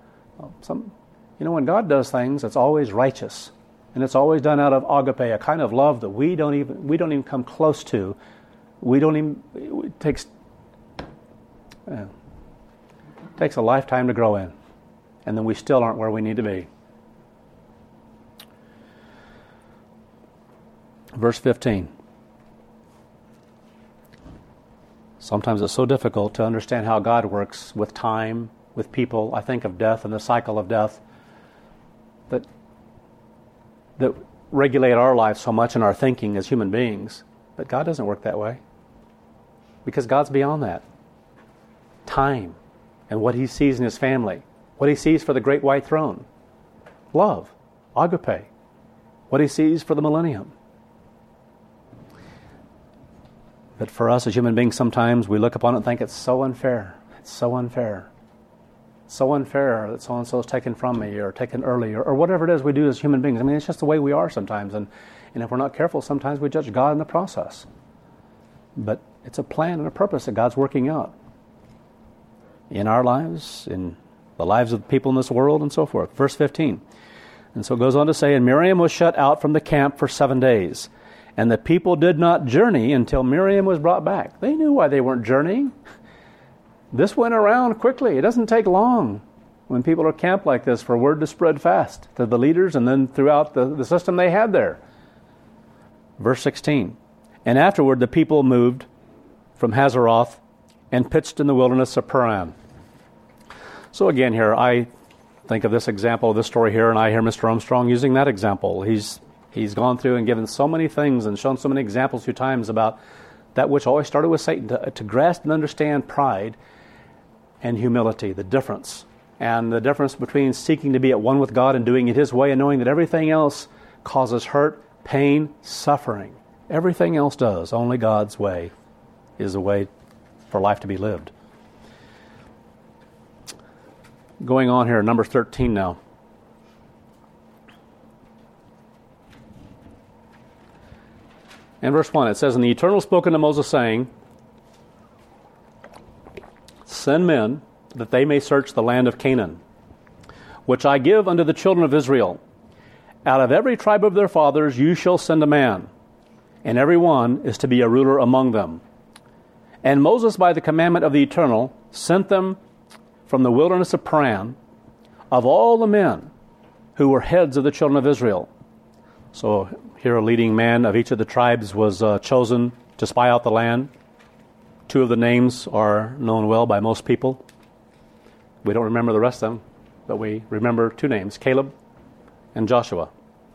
When God does things, it's always righteous. And it's always done out of agape, a kind of love that we don't even come close to. It takes a lifetime to grow in. And then we still aren't where we need to be. Verse 15. Sometimes it's so difficult to understand how God works with time, with people. I think of death and the cycle of death that regulate our lives so much in our thinking as human beings. But God doesn't work that way. Because God's beyond that. Time and what He sees in His family. What He sees for the great white throne. Love. Agape. What He sees for the millennium. But for us as human beings, sometimes we look upon it and think it's so unfair. It's so unfair. So unfair that so-and-so is taken from me or taken early or whatever it is we do as human beings. I mean, it's just the way we are sometimes. And if we're not careful, sometimes we judge God in the process. But it's a plan and a purpose that God's working out in our lives, in the lives of the people in this world, and so forth. Verse 15. And so it goes on to say, And Miriam was shut out from the camp for 7 days. And the people did not journey until Miriam was brought back. They knew why they weren't journeying. This went around quickly. It doesn't take long when people are camped like this for word to spread fast to the leaders and then throughout the system they had there. Verse 16. And afterward the people moved from Hazeroth and pitched in the wilderness of Paran. So again here, I think of this example, this story here, and I hear Mr. Armstrong using that example. He's gone through and given so many things and shown so many examples a few times about that which always started with Satan, to grasp and understand pride and humility, the difference. And the difference between seeking to be at one with God and doing it His way and knowing that everything else causes hurt, pain, suffering. Everything else does. Only God's way is a way for life to be lived. Going on here, number 13 now. In verse 1, it says, And the Eternal spoke unto Moses, saying, Send men, that they may search the land of Canaan, which I give unto the children of Israel. Out of every tribe of their fathers you shall send a man, and every one is to be a ruler among them. And Moses, by the commandment of the Eternal, sent them from the wilderness of Paran, of all the men who were heads of the children of Israel. So here a leading man of each of the tribes was chosen to spy out the land. 2 of the names are known well by most people. We don't remember the rest of them, but we remember 2 names, Caleb and Joshua.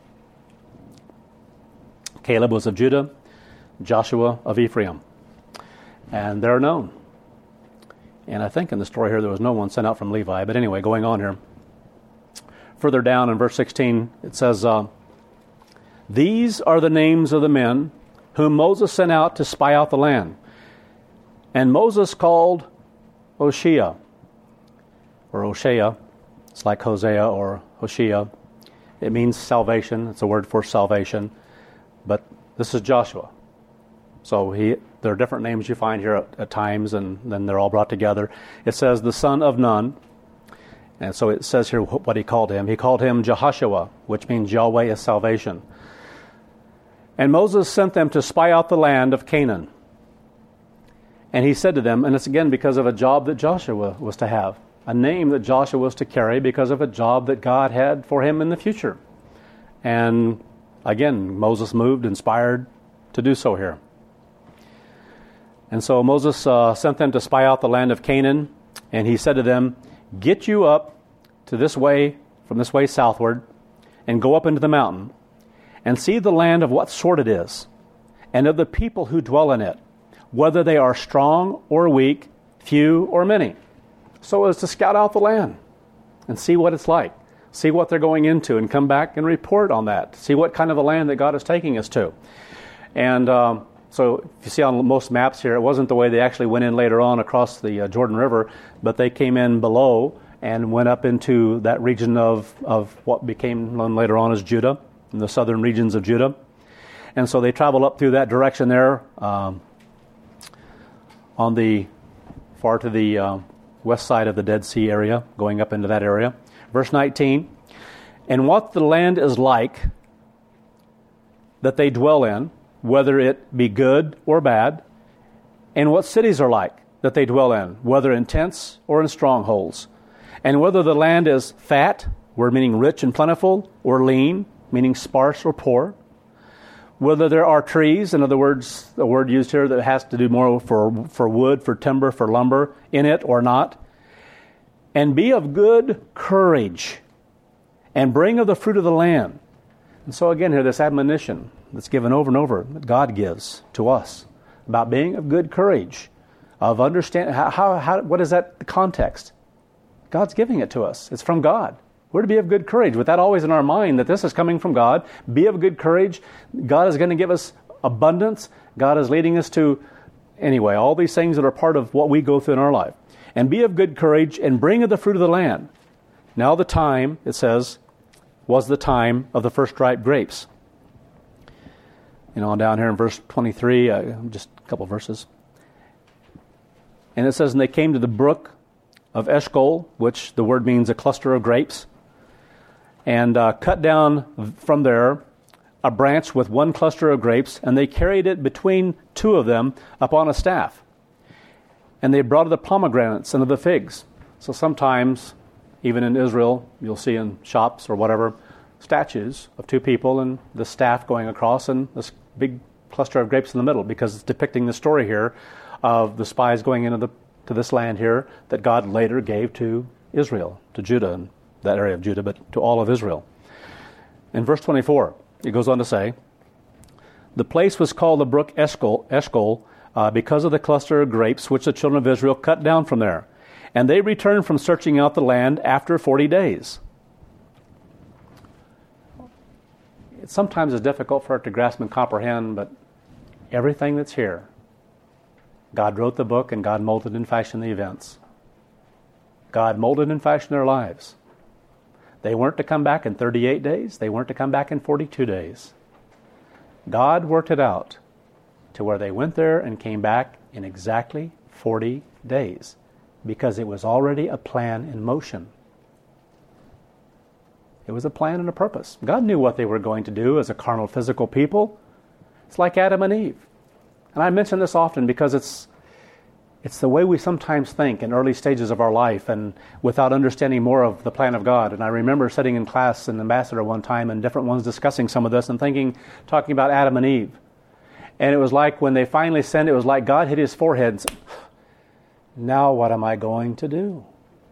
Caleb was of Judah, Joshua of Ephraim. And they're known. And I think in the story here there was no one sent out from Levi. But anyway, going on here. Further down in verse 16, it says, These are the names of the men whom Moses sent out to spy out the land. And Moses called Hoshea, or Hoshea. It's like Hosea or Hoshea. It means salvation. It's a word for salvation. But this is Joshua. So there are different names you find here at times, and then they're all brought together. It says the son of Nun. And so it says here what he called him. He called him Jehoshua, which means Yahweh is salvation. And Moses sent them to spy out the land of Canaan. And he said to them, and it's again because of a job that Joshua was to have, a name that Joshua was to carry because of a job that God had for him in the future. And again, Moses moved, inspired to do so here. And so Moses sent them to spy out the land of Canaan, and he said to them, "Get you up to this way, from this way southward, and go up into the mountain, and see the land of what sort it is, and of the people who dwell in it, whether they are strong or weak, few or many." So as to scout out the land and see what it's like, see what they're going into, and come back and report on that, see what kind of a land that God is taking us to. And so if you see on most maps here, it wasn't the way they actually went in later on across the Jordan River, but they came in below and went up into that region of what became known later on as Judah, in the southern regions of Judah. And so they traveled up through that direction there on the far to the west side of the Dead Sea area, going up into that area. Verse 19, "And what the land is like that they dwell in, whether it be good or bad, and what cities are like that they dwell in, whether in tents or in strongholds, and whether the land is fat, word meaning rich and plentiful, or lean, meaning sparse or poor, whether there are trees," in other words, the word used here that has to do more for wood, for timber, for lumber, in it or not, "and be of good courage, and bring of the fruit of the land." And so again here, this admonition that's given over and over that God gives to us about being of good courage, of understanding what is that context? God's giving it to us. It's from God. We're to be of good courage, with that always in our mind that this is coming from God. Be of good courage. God is going to give us abundance. God is leading us to, anyway, all these things that are part of what we go through in our life. "And be of good courage, and bring of the fruit of the land." Now the time, it says, was the time of the first ripe grapes. Down here in verse 23, just a couple verses. And it says, "And they came to the brook of Eshcol," which the word means a cluster of grapes, "and cut down from there a branch with one cluster of grapes, and they carried it between two of them upon a staff. And they brought of the pomegranates and of the figs." So sometimes, even in Israel, you'll see in shops or whatever, statues of two people and the staff going across and this big cluster of grapes in the middle, because it's depicting the story here of the spies going into to this land here that God later gave to Israel, to Judah, and that area of Judah, but to all of Israel. In verse 24, it goes on to say, "The place was called the brook Eshcol because of the cluster of grapes which the children of Israel cut down from there. And they returned from searching out the land after 40 days. It sometimes is difficult for it to grasp and comprehend, but everything that's here, God wrote the book and God molded and fashioned the events. God molded and fashioned their lives. They weren't to come back in 38 days. They weren't to come back in 42 days. God worked it out to where they went there and came back in exactly 40 days because it was already a plan in motion. It was a plan and a purpose. God knew what they were going to do as a carnal, physical people. It's like Adam and Eve. And I mention this often because it's the way we sometimes think in early stages of our life and without understanding more of the plan of God. And I remember sitting in class in Ambassador one time and different ones discussing some of this and talking about Adam and Eve. And it was like when they finally sinned, it was like God hit his forehead and said, "Now what am I going to do?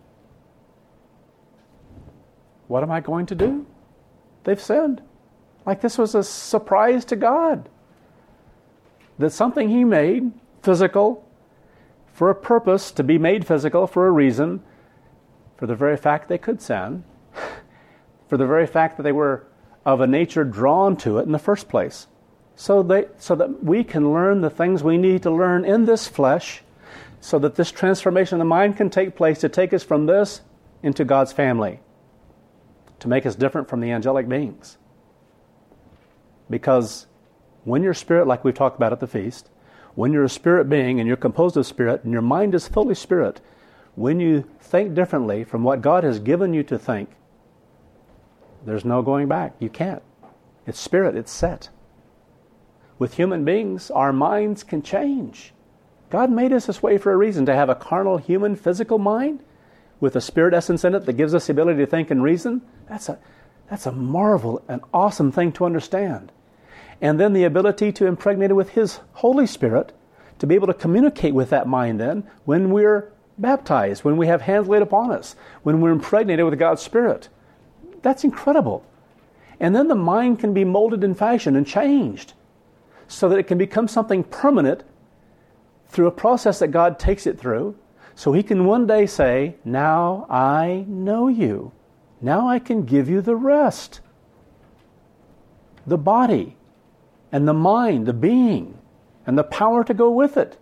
What am I going to do? They've sinned." Like this was a surprise to God. That something he made, physical, for a purpose, to be made physical for a reason, for the very fact they could sin, for the very fact that they were of a nature drawn to it in the first place, so that we can learn the things we need to learn in this flesh, so that this transformation of the mind can take place to take us from this into God's family, to make us different from the angelic beings. Because when your spirit, like we've talked about at the feast, when you're a spirit being and you're composed of spirit and your mind is fully spirit, when you think differently from what God has given you to think, there's no going back. You can't. It's spirit. It's set. With human beings, our minds can change. God made us this way for a reason, to have a carnal, human, physical mind with a spirit essence in it that gives us the ability to think and reason. That's a marvel, an awesome thing to understand. And then the ability to impregnate it with His Holy Spirit, to be able to communicate with that mind then when we're baptized, when we have hands laid upon us, when we're impregnated with God's Spirit. That's incredible. And then the mind can be molded and fashioned and changed so that it can become something permanent through a process that God takes it through, so He can one day say, now I know you. Now I can give you the rest. The body and the mind, the being, and the power to go with it.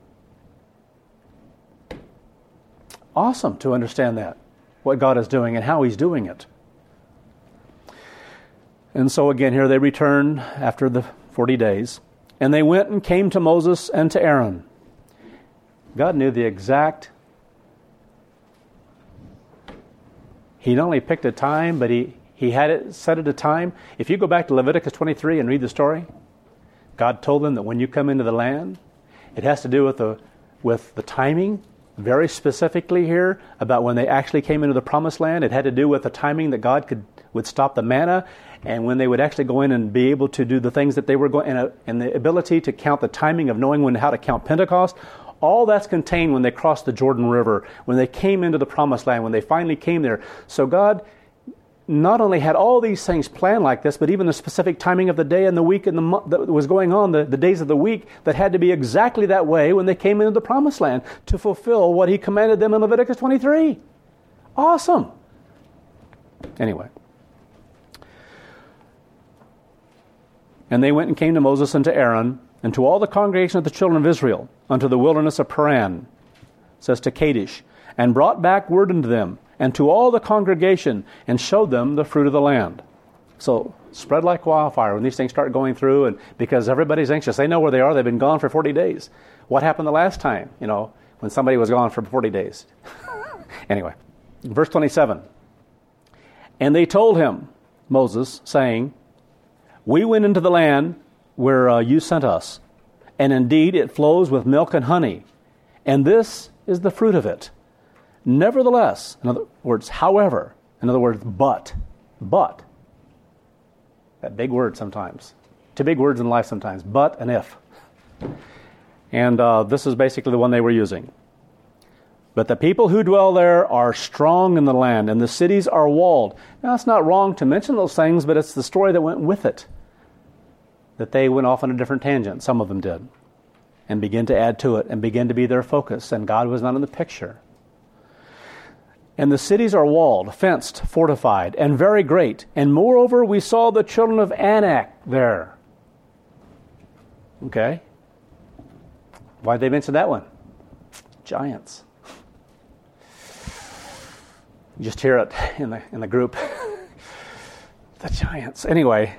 Awesome to understand that, what God is doing and how He's doing it. And so again, here they return after the 40 days, and they went and came to Moses and to Aaron. God knew the exact... He not only picked a time, but he had it set at a time. If you go back to Leviticus 23 and read the story, God told them that when you come into the land, it has to do with the timing, very specifically here, about when they actually came into the promised land. It had to do with the timing that God would stop the manna, and when they would actually go in and be able to do the things that they were going, and the ability to count the timing of knowing how to count Pentecost. All that's contained when they crossed the Jordan River, when they came into the promised land, when they finally came there. So God not only had all these things planned like this, but even the specific timing of the day and the week and the month that was going on, the days of the week that had to be exactly that way when they came into the promised land to fulfill what He commanded them in Leviticus 23. Awesome. Anyway. And they went and came to Moses and to Aaron and to all the congregation of the children of Israel unto the wilderness of Paran, says to Kadesh, and brought back word unto them and to all the congregation, and showed them the fruit of the land. So spread like wildfire when these things start going through, and because everybody's anxious. They know where they are. They've been gone for 40 days. What happened the last time, when somebody was gone for 40 days? Anyway, verse 27. And they told him, Moses, saying, we went into the land where you sent us, and indeed it flows with milk and honey, and this is the fruit of it. Nevertheless, in other words, however, in other words, but, that big word sometimes, two big words in life sometimes, but and if. And this is basically the one they were using. But the people who dwell there are strong in the land, and the cities are walled. Now, it's not wrong to mention those things, but it's the story that went with it. That they went off on a different tangent, some of them did, and began to add to it, and began to be their focus, and God was not in the picture. And the cities are walled, fenced, fortified, and very great. And moreover, we saw the children of Anak there. Okay? Why'd they mention that one? Giants. You just hear it in the group. The giants. Anyway,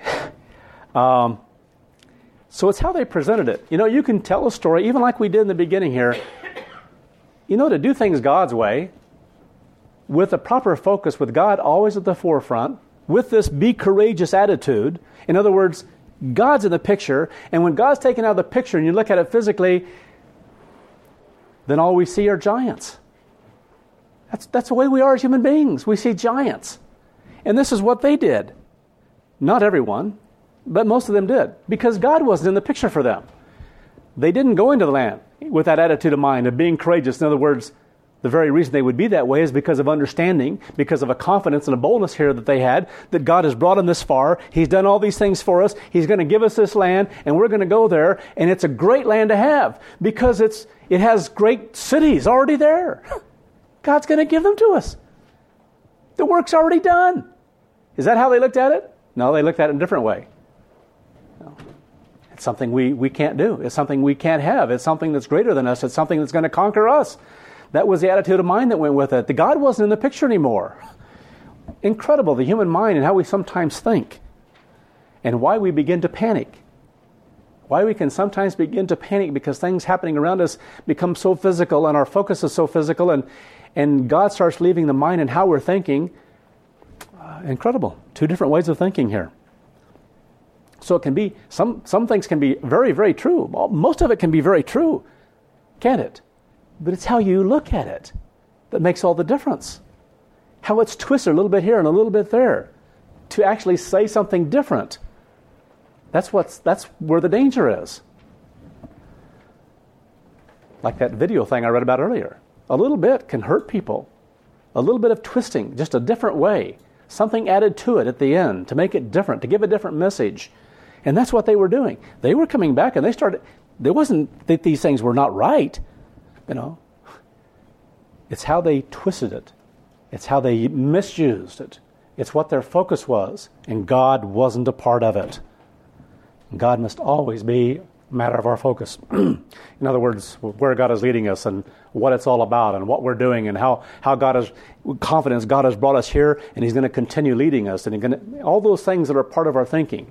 so it's how they presented it. You can tell a story, even like we did in the beginning here, to do things God's way, with a proper focus, with God always at the forefront, with this be courageous attitude. In other words, God's in the picture, and when God's taken out of the picture and you look at it physically, then all we see are giants. That's the way we are as human beings. We see giants. And this is what they did. Not everyone, but most of them did, because God wasn't in the picture for them. They didn't go into the land with that attitude of mind of being courageous. In other words, the very reason they would be that way is because of understanding, because of a confidence and a boldness here that they had, that God has brought them this far. He's done all these things for us. He's going to give us this land, and we're going to go there, and it's a great land to have because it has great cities already there. God's going to give them to us. The work's already done. Is that how they looked at it? No, they looked at it in a different way. No. It's something we can't do. It's something we can't have. It's something that's greater than us. It's something that's going to conquer us. That was the attitude of mind that went with it. The God wasn't in the picture anymore. Incredible, the human mind and how we sometimes think and why we begin to panic Why we can sometimes begin to panic because things happening around us become so physical and our focus is so physical, and God starts leaving the mind and how we're thinking. Incredible. Two different ways of thinking here. So it can be, some things can be very, very true. Well, most of it can be very true, can't it? But it's how you look at it that makes all the difference. How it's twisted a little bit here and a little bit there to actually say something different. That's where the danger is. Like that video thing I read about earlier. A little bit can hurt people. A little bit of twisting, just a different way. Something added to it at the end to make it different, to give a different message. And that's what they were doing. They were coming back and they started, there wasn't that these things were not right, It's how they twisted it. It's how they misused it. It's what their focus was, and God wasn't a part of it. God must always be a matter of our focus. In other words, where God is leading us and what it's all about and what we're doing and how God is, confidence God has brought us here and He's going to continue leading us. And all those things that are part of our thinking.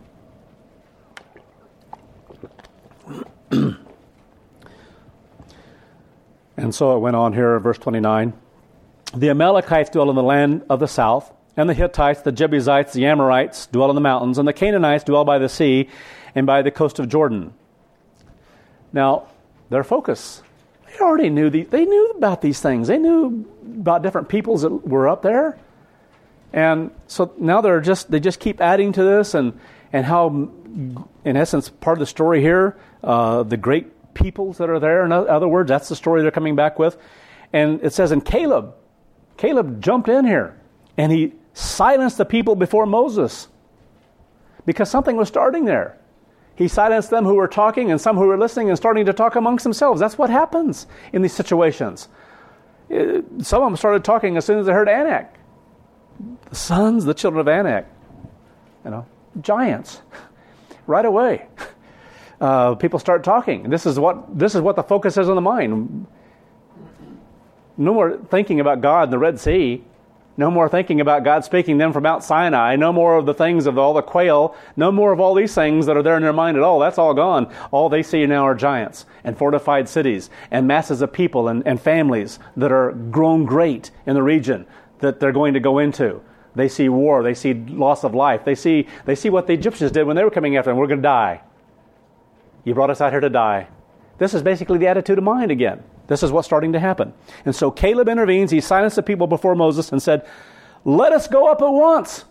And so it went on here, verse 29. The Amalekites dwell in the land of the south, and the Hittites, the Jebusites, the Amorites dwell in the mountains, and the Canaanites dwell by the sea and by the coast of Jordan. Now, their focus, they already knew, they knew about these things. They knew about different peoples that were up there. And so now they just keep adding to this and how, in essence, part of the story here, the great peoples that are there. In other words, that's the story they're coming back with. And it says, and Caleb jumped in here and he silenced the people before Moses because something was starting there. He silenced them who were talking and some who were listening and starting to talk amongst themselves. That's what happens in these situations. Some of them started talking as soon as they heard Anak. The children of Anak, giants, right away. People start talking. This is what the focus is on the mind. No more thinking about God in the Red Sea. No more thinking about God speaking them from Mount Sinai. No more of the things of all the quail. No more of all these things that are there in their mind at all. That's all gone. All they see now are giants and fortified cities and masses of people and families that are grown great in the region that they're going to go into. They see war. They see loss of life. They see what the Egyptians did when they were coming after them. We're going to die. You brought us out here to die. This is basically the attitude of mind again. This is what's starting to happen. And so Caleb intervenes. He silenced the people before Moses and said, let us go up at once.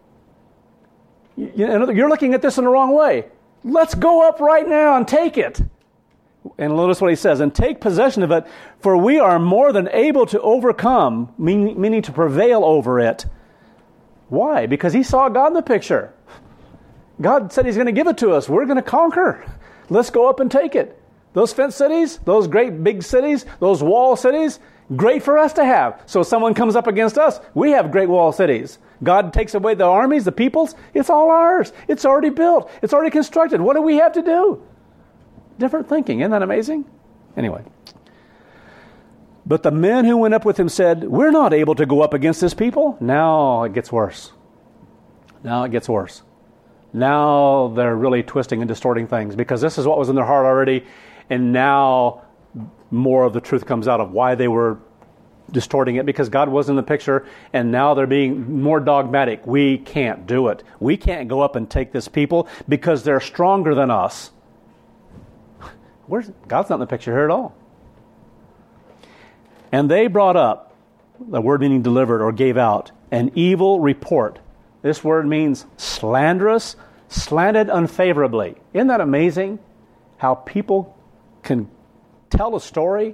You're looking at this in the wrong way. Let's go up right now and take it. And notice what he says, and take possession of it, for we are more than able to overcome, meaning to prevail over it. Why? Because he saw God in the picture. God said He's going to give it to us. We're going to conquer. Let's go up and take it. Those fenced cities, those great big cities, those wall cities, great for us to have. So if someone comes up against us, we have great wall cities. God takes away the armies, the peoples, it's all ours. It's already built. It's already constructed. What do we have to do? Different thinking. Isn't that amazing? Anyway. But the men who went up with him said, we're not able to go up against this people. Now it gets worse. Now they're really twisting and distorting things because this is what was in their heart already. And now more of the truth comes out of why they were distorting it because God was in the picture. And now they're being more dogmatic. We can't do it. We can't go up and take this people because they're stronger than us. God's not in the picture here at all. And they brought up, the word meaning delivered or gave out, an evil report. This word means slanderous, slanted unfavorably. Isn't that amazing? How people can tell a story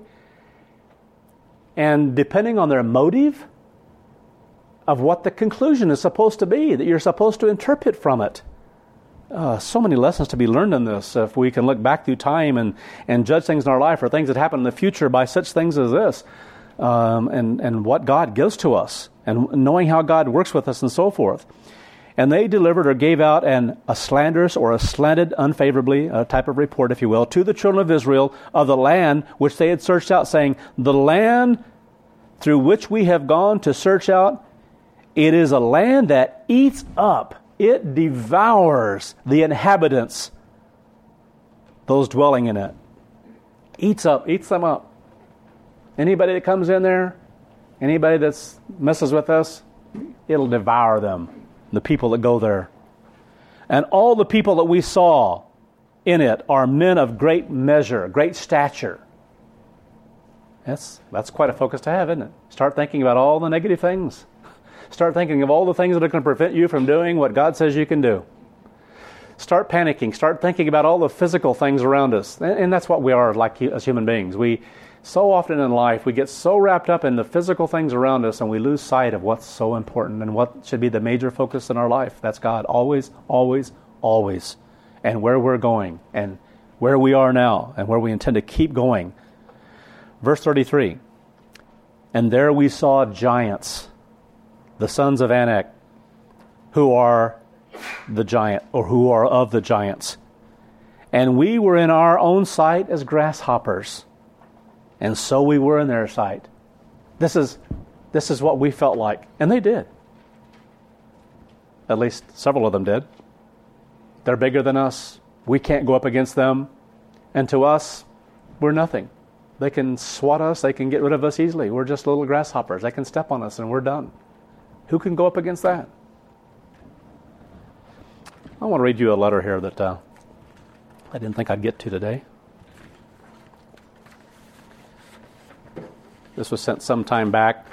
and depending on their motive of what the conclusion is supposed to be, that you're supposed to interpret from it. So many lessons to be learned in this if we can look back through time and judge things in our life or things that happen in the future by such things as this and what God gives to us and knowing how God works with us and so forth. And they delivered or gave out a slanderous or a slanted unfavorably type of report, if you will, to the children of Israel of the land which they had searched out, saying, the land through which we have gone to search out, it is a land that eats up, it devours the inhabitants. those dwelling in it. Eats them up. Anybody that comes in there, anybody that messes with us, it'll devour them, the people that go there. And all the people that we saw in it are men of great measure, great stature. That's quite a focus to have, isn't it? Start thinking about all the negative things. Start thinking of all the things that are going to prevent you from doing what God says you can do. Start panicking. Start thinking about all the physical things around us. And that's what we are like as human beings. We so often in life, we get so wrapped up in the physical things around us and we lose sight of what's so important and what should be the major focus in our life. That's God. Always, always, always. And where we're going and where we are now and where we intend to keep going. Verse 33, and there we saw giants, the sons of Anak, who are the giant, or who are of the giants. And we were in our own sight as grasshoppers, and so we were in their sight. This is what we felt like, and they did. At least several of them did. They're bigger than us. We can't go up against them. And to us, we're nothing. They can swat us. They can get rid of us easily. We're just little grasshoppers. They can step on us and we're done. Who can go up against that? I want to read you a letter here that I didn't think I'd get to today. This was sent some time back.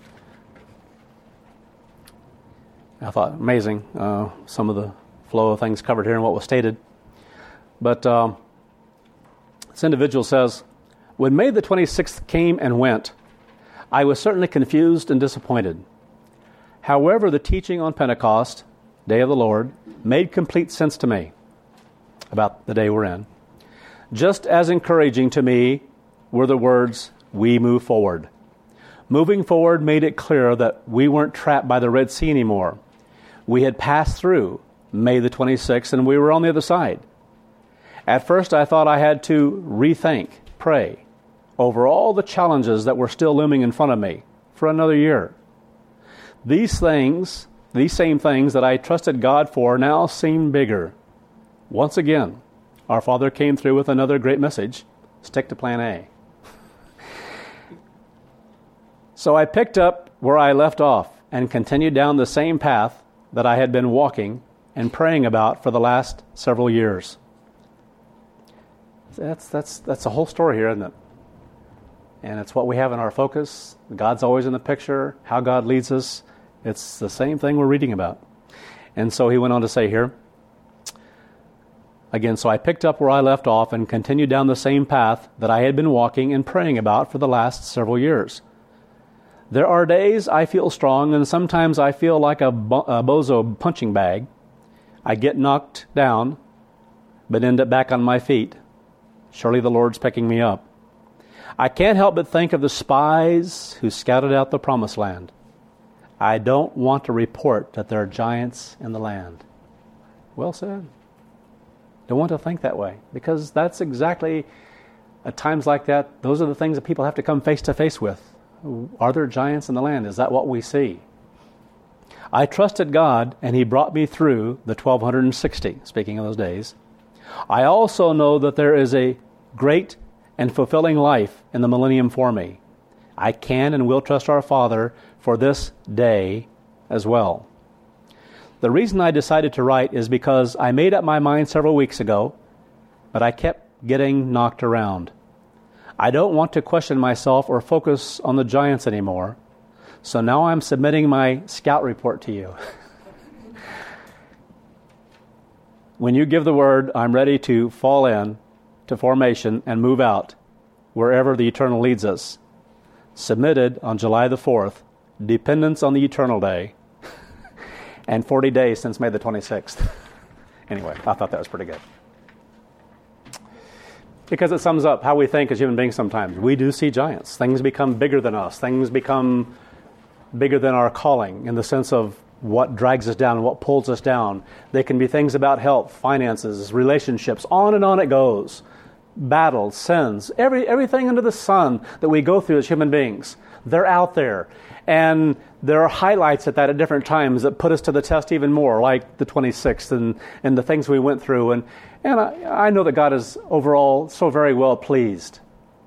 I thought, amazing, some of the flow of things covered here and what was stated. But this individual says, when May the 26th came and went, I was certainly confused and disappointed. However, the teaching on Pentecost, Day of the Lord, made complete sense to me about the day we're in. Just as encouraging to me were the words, we move forward. Moving forward made it clear that we weren't trapped by the Red Sea anymore. We had passed through May the 26th and we were on the other side. At first I thought I had to pray over all the challenges that were still looming in front of me for another year. These same things that I trusted God for now seem bigger. Once again, our Father came through with another great message. Stick to plan A. So I picked up where I left off and continued down the same path that I had been walking and praying about for the last several years. That's the whole story here, isn't it? And it's what we have in our focus. God's always in the picture, how God leads us. It's the same thing we're reading about. And so he went on to say here, again, so I picked up where I left off and continued down the same path that I had been walking and praying about for the last several years. There are days I feel strong, and sometimes I feel like a bozo punching bag. I get knocked down, but end up back on my feet. Surely the Lord's picking me up. I can't help but think of the spies who scouted out the promised land. I don't want to report that there are giants in the land. Well said. Don't want to think that way, because that's exactly, at times like that, those are the things that people have to come face to face with. Are there giants in the land? Is that what we see? I trusted God, and he brought me through the 1260, speaking of those days. I also know that there is a great and fulfilling life in the millennium for me. I can and will trust our Father for this day as well. The reason I decided to write is because I made up my mind several weeks ago, but I kept getting knocked around. I don't want to question myself or focus on the giants anymore, so now I'm submitting my scout report to you. When you give the word, I'm ready to fall in to formation and move out wherever the eternal leads us. Submitted on July the 4th, dependence on the eternal day, and 40 days since May the 26th. Anyway, I thought that was pretty good. Because it sums up how we think as human beings sometimes. We do see giants. Things become bigger than us. Things become bigger than our calling in the sense of what drags us down and what pulls us down. They can be things about health, finances, relationships, on and on it goes. battles, sins, everything under the sun that we go through as human beings. They're out there. And there are highlights at different times that put us to the test even more, like the 26th and the things we went through. And I know that God is overall so very well pleased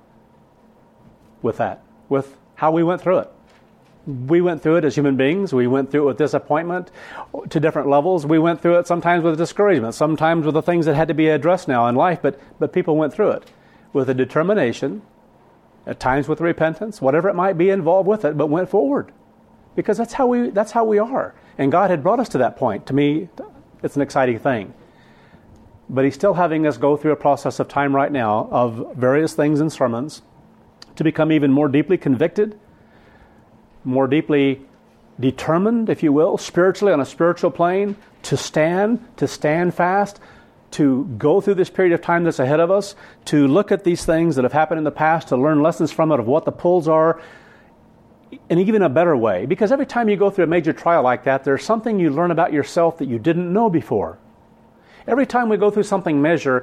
with that, with how we went through it. We went through it as human beings. We went through it with disappointment to different levels. We went through it sometimes with discouragement, sometimes with the things that had to be addressed now in life, but people went through it with a determination, at times with repentance, whatever it might be involved with it, but went forward. Because that's how we are. And God had brought us to that point. To me, it's an exciting thing. But He's still having us go through a process of time right now of various things in sermons to become even more deeply convicted, more deeply determined, if you will, spiritually on a spiritual plane, to stand fast, to go through this period of time that's ahead of us, to look at these things that have happened in the past, to learn lessons from it of what the pulls are, in even a better way. Because every time you go through a major trial like that, there's something you learn about yourself that you didn't know before. Every time we go through something in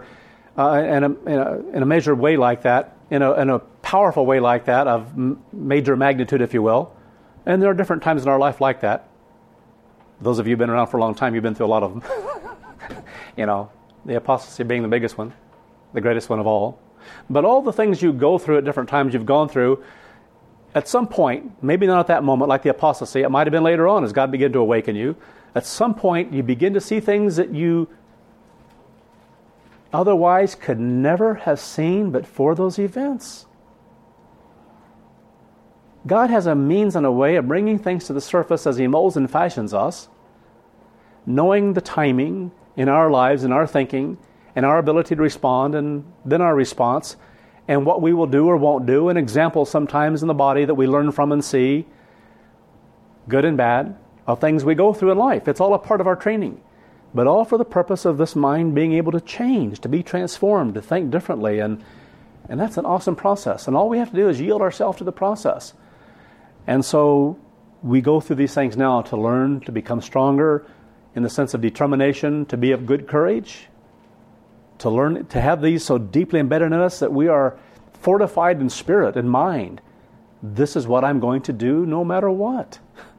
a measured way like that, in a powerful way like that, of major magnitude, if you will, and there are different times in our life like that. Those of you who've been around for a long time, you've been through a lot of them. The apostasy being the biggest one, the greatest one of all. But all the things you go through at different times you've gone through, at some point, maybe not at that moment like the apostasy, it might have been later on as God began to awaken you, at some point you begin to see things that you otherwise could never have seen but for those events. God has a means and a way of bringing things to the surface as He molds and fashions us, knowing the timing in our lives and our thinking and our ability to respond and then our response and what we will do or won't do, and examples sometimes in the body that we learn from and see, good and bad, of things we go through in life. It's all a part of our training, but all for the purpose of this mind being able to change, to be transformed, to think differently, and that's an awesome process. And all we have to do is yield ourselves to the process. And so we go through these things now to learn, to become stronger in the sense of determination, to be of good courage, to learn, to have these so deeply embedded in us that we are fortified in spirit and mind. This is what I'm going to do no matter what.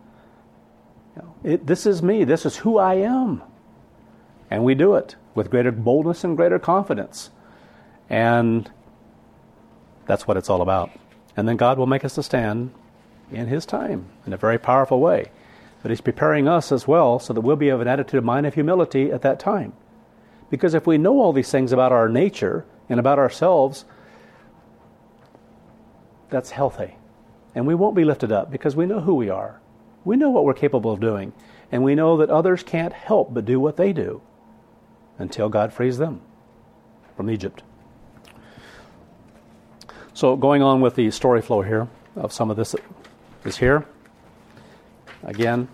This is me. This is who I am. And we do it with greater boldness and greater confidence. And that's what it's all about. And then God will make us to stand in His time in a very powerful way. But He's preparing us as well so that we'll be of an attitude of mind of humility at that time. Because if we know all these things about our nature and about ourselves, that's healthy. And we won't be lifted up because we know who we are. We know what we're capable of doing. And we know that others can't help but do what they do until God frees them from Egypt. So going on with the story flow here of some of this is here. Again,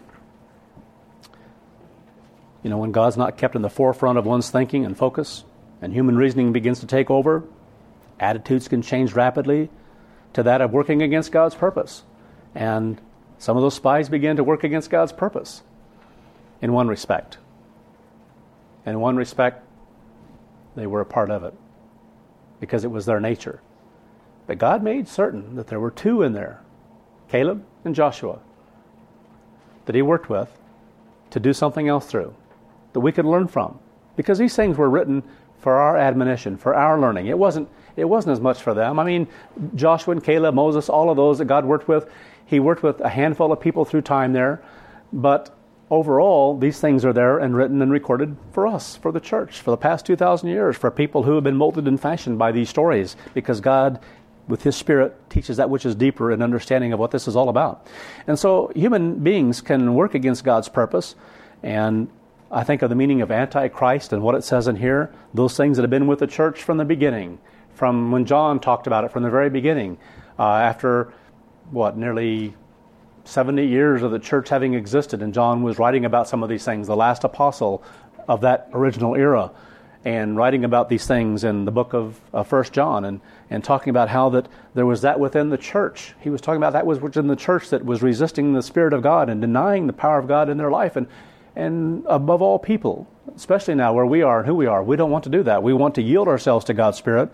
when God's not kept in the forefront of one's thinking and focus, and human reasoning begins to take over, attitudes can change rapidly to that of working against God's purpose. And some of those spies began to work against God's purpose in one respect. In one respect, they were a part of it because it was their nature. But God made certain that there were two in there, Caleb and Joshua, that He worked with to do something else through, that we could learn from. Because these things were written for our admonition, for our learning. It wasn't as much for them. I mean, Joshua and Caleb, Moses, all of those that God worked with, He worked with a handful of people through time there. But overall, these things are there and written and recorded for us, for the church, for the past 2,000 years, for people who have been molded and fashioned by these stories, because God, with His Spirit, teaches that which is deeper in understanding of what this is all about. And so human beings can work against God's purpose, and I think of the meaning of Antichrist and what it says in here, those things that have been with the church from the beginning, from when John talked about it from the very beginning, after, nearly 70 years of the church having existed, and John was writing about some of these things, the last apostle of that original era, and writing about these things in the book of 1 John, and talking about how that there was that within the church. He was talking about that was within the church that was resisting the Spirit of God and denying the power of God in their life, and above all people, especially now where we are and who we are, we don't want to do that. We want to yield ourselves to God's Spirit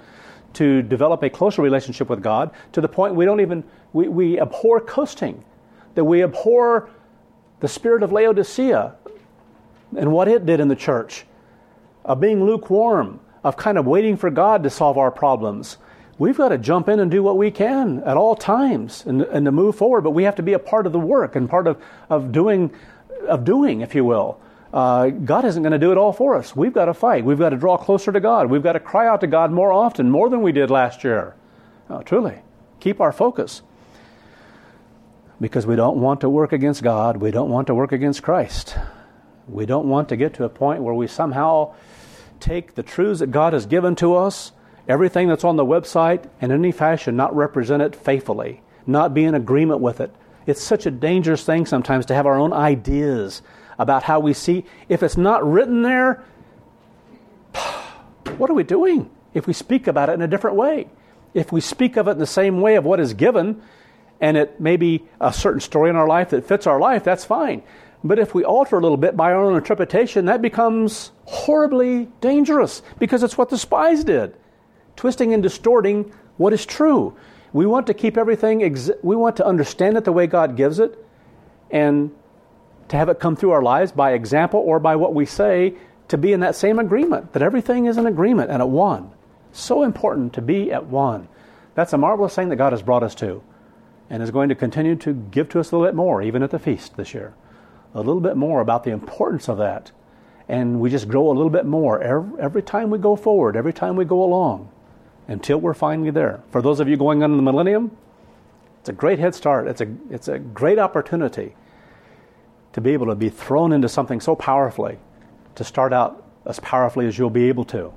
to develop a closer relationship with God to the point we abhor coasting, that we abhor the spirit of Laodicea and what it did in the church, of being lukewarm, of kind of waiting for God to solve our problems. We've got to jump in and do what we can at all times and to move forward, but we have to be a part of the work and part of doing, if you will. God isn't going to do it all for us. We've got to fight. We've got to draw closer to God. We've got to cry out to God more often, more than we did last year. Truly, keep our focus. Because we don't want to work against God. We don't want to work against Christ. We don't want to get to a point where we somehow take the truths that God has given to us, everything that's on the website, and in any fashion not represent it faithfully, not be in agreement with it. It's such a dangerous thing sometimes to have our own ideas about how we see. If it's not written there, what are we doing if we speak about it in a different way? If we speak of it in the same way of what is given, and it may be a certain story in our life that fits our life, that's fine. But if we alter a little bit by our own interpretation, that becomes horribly dangerous, because it's what the spies did, twisting and distorting what is true. We want to keep everything, we want to understand it the way God gives it, and to have it come through our lives by example or by what we say, to be in that same agreement, that everything is an agreement and at one. So important to be at one. That's a marvelous thing that God has brought us to, and is going to continue to give to us a little bit more, even at the feast this year. A little bit more about the importance of that. And we just grow a little bit more every time we go forward, every time we go along, until we're finally there. For those of you going on in the millennium, it's a great head start. It's a great opportunity to be able to be thrown into something so powerfully, to start out as powerfully as you'll be able to.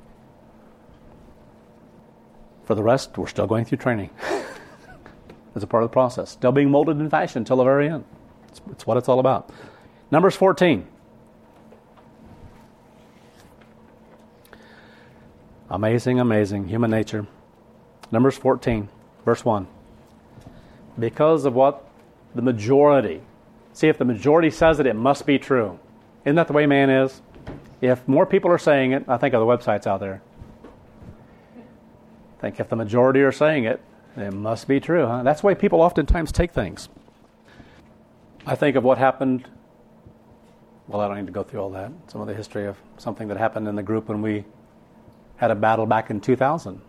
For the rest, we're still going through training. It's a part of the process. Still being molded and fashioned until the very end. It's what it's all about. Numbers 14. Amazing, amazing human nature. Numbers 14, verse 1. Because of what the majority, see, if the majority says it, it must be true. Isn't that the way man is? If more people are saying it, I think of the websites out there. I think if the majority are saying it, it must be true. Huh? That's the way people oftentimes take things. I think of what happened. Well, I don't need to go through all that. Some of the history of something that happened in the group when we had a battle back in 2000.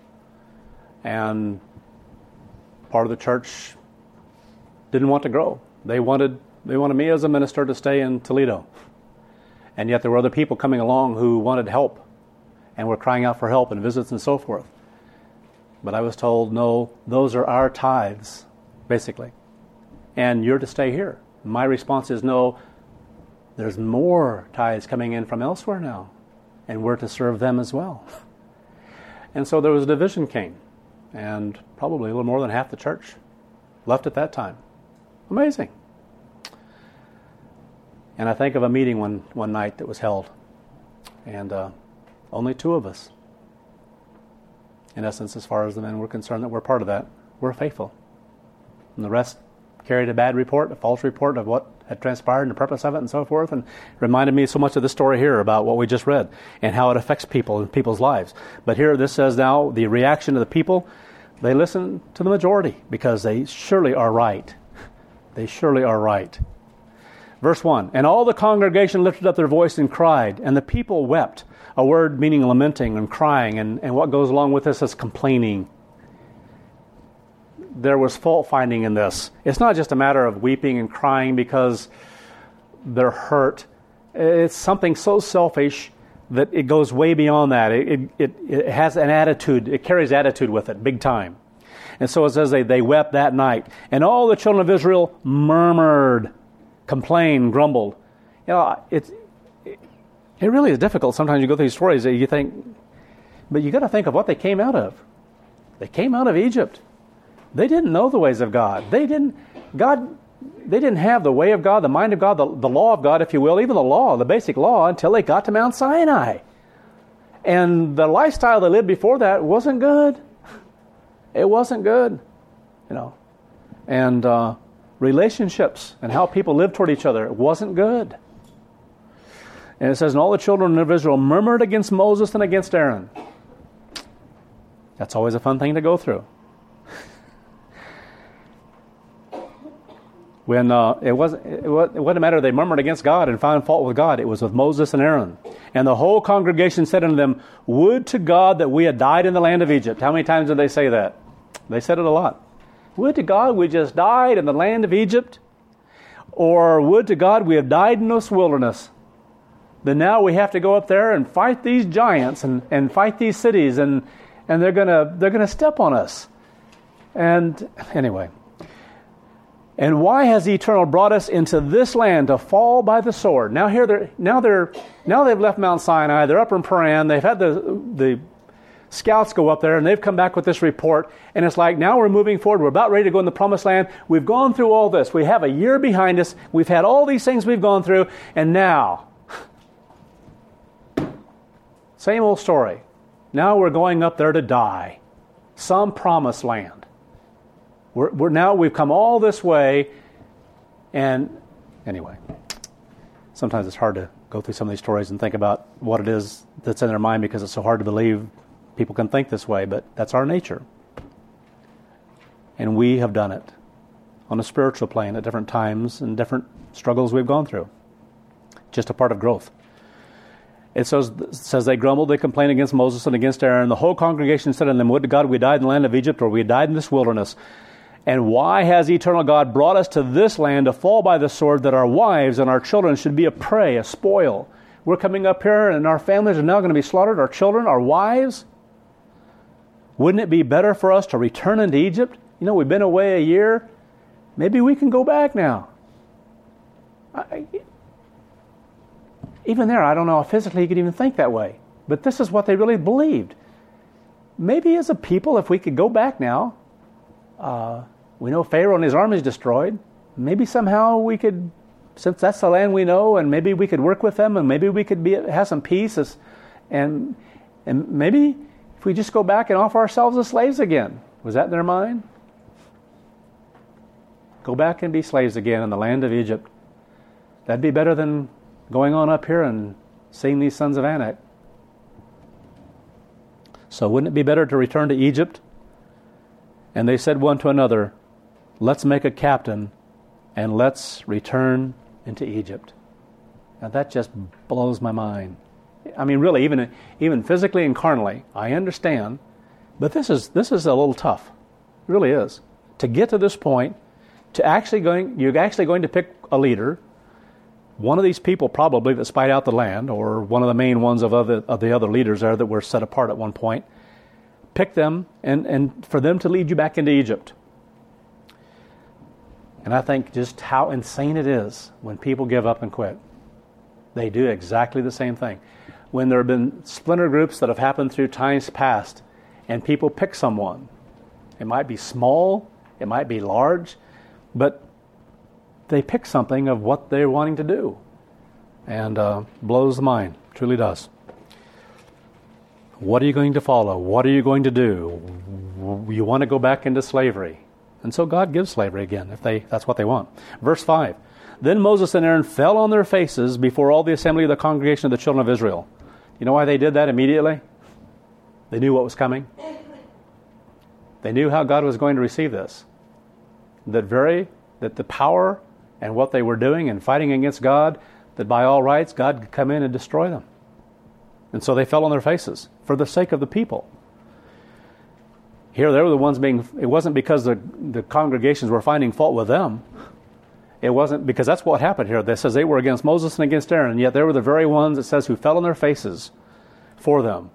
And part of the church didn't want to grow. They wanted me as a minister to stay in Toledo. And yet there were other people coming along who wanted help and were crying out for help and visits and so forth. But I was told, no, those are our tithes, basically. And you're to stay here. My response is, no, there's more tithes coming in from elsewhere now, and we're to serve them as well. And so there was a division came, and probably a little more than half the church left at that time. Amazing. And I think of a meeting one night that was held, and only 2 of us, in essence, as far as the men were concerned, that were part of that, were faithful. And the rest carried a bad report, a false report of what had transpired and the purpose of it and so forth, and reminded me so much of the story here about what we just read and how it affects people and people's lives. But here this says now the reaction of the people, they listen to the majority because they surely are right. They surely are right. Verse 1, and all the congregation lifted up their voice and cried, and the people wept. A word meaning lamenting and crying, and what goes along with this is complaining. There was fault finding in this. It's not just a matter of weeping and crying because they're hurt. It's something so selfish that it goes way beyond that. It has an attitude. It carries attitude with it, big time. And so it says they wept that night. And all the children of Israel murmured, complained, grumbled. You know, it really is difficult. Sometimes you go through these stories that you think, but you got to think of what they came out of. They came out of Egypt. They didn't know the ways of God. They didn't have the way of God, the mind of God, the law of God, if you will, even the law, the basic law, until they got to Mount Sinai. And the lifestyle they lived before that wasn't good. It wasn't good, you know. And relationships and how people lived toward each other, it wasn't good. And it says, and all the children of Israel murmured against Moses and against Aaron. That's always a fun thing to go through. When it wasn't a matter they murmured against God and found fault with God. It was with Moses and Aaron. And the whole congregation said unto them, would to God that we had died in the land of Egypt. How many times did they say that? They said it a lot. Would to God we just died in the land of Egypt. Or would to God we have died in this wilderness. Then now we have to go up there and fight these giants and fight these cities and they're gonna step on us. And anyway. And why has the Eternal brought us into this land to fall by the sword? Now they've left Mount Sinai. They're up in Paran. They've had the scouts go up there, and they've come back with this report. And it's like, now we're moving forward. We're about ready to go in the Promised Land. We've gone through all this. We have a year behind us. We've had all these things we've gone through, and now, same old story. Now we're going up there to die. Some Promised Land. We've come all this way, and anyway, sometimes it's hard to go through some of these stories and think about what it is that's in their mind because it's so hard to believe people can think this way, but that's our nature. And we have done it on a spiritual plane at different times and different struggles we've gone through. Just a part of growth. It says they grumbled, they complained against Moses and against Aaron. The whole congregation said unto them, would to God we died in the land of Egypt, or we died in this wilderness. And why has the Eternal God brought us to this land to fall by the sword, that our wives and our children should be a prey, a spoil? We're coming up here and our families are now going to be slaughtered, our children, our wives. Wouldn't it be better for us to return into Egypt? You know, we've been away a year. Maybe we can go back now. Even there, I don't know if physically you could even think that way. But this is what they really believed. Maybe as a people, if we could go back now, we know Pharaoh and his army is destroyed. Maybe somehow we could, since that's the land we know, and maybe we could work with them, and maybe we could have some peace, and maybe if we just go back and offer ourselves as slaves again. Was that in their mind? Go back and be slaves again in the land of Egypt. That'd be better than going on up here and seeing these sons of Anak. So wouldn't it be better to return to Egypt? And they said one to another, let's make a captain and let's return into Egypt. Now that just blows my mind. I mean, really, even physically and carnally, I understand, but this is a little tough. It really is. To get to this point, you're actually going to pick a leader, one of these people probably that spied out the land, or one of the main ones of the other leaders there that were set apart at one point. Pick them and for them to lead you back into Egypt. And I think just how insane it is when people give up and quit. They do exactly the same thing. When there have been splinter groups that have happened through times past, and people pick someone. It might be small, it might be large, but they pick something of what they're wanting to do. And blows the mind, truly does. What are you going to follow? What are you going to do? You want to go back into slavery. And so God gives slavery again, if that's what they want. Verse 5. Then Moses and Aaron fell on their faces before all the assembly of the congregation of the children of Israel. You know why they did that immediately? They knew what was coming. They knew how God was going to receive this. That the power and what they were doing and fighting against God, that by all rights God could come in and destroy them. And so they fell on their faces for the sake of the people. Here they were the ones it wasn't because the congregations were finding fault with them. It wasn't because that's what happened here. It says they were against Moses and against Aaron, and yet they were the very ones, it says, who fell on their faces for them.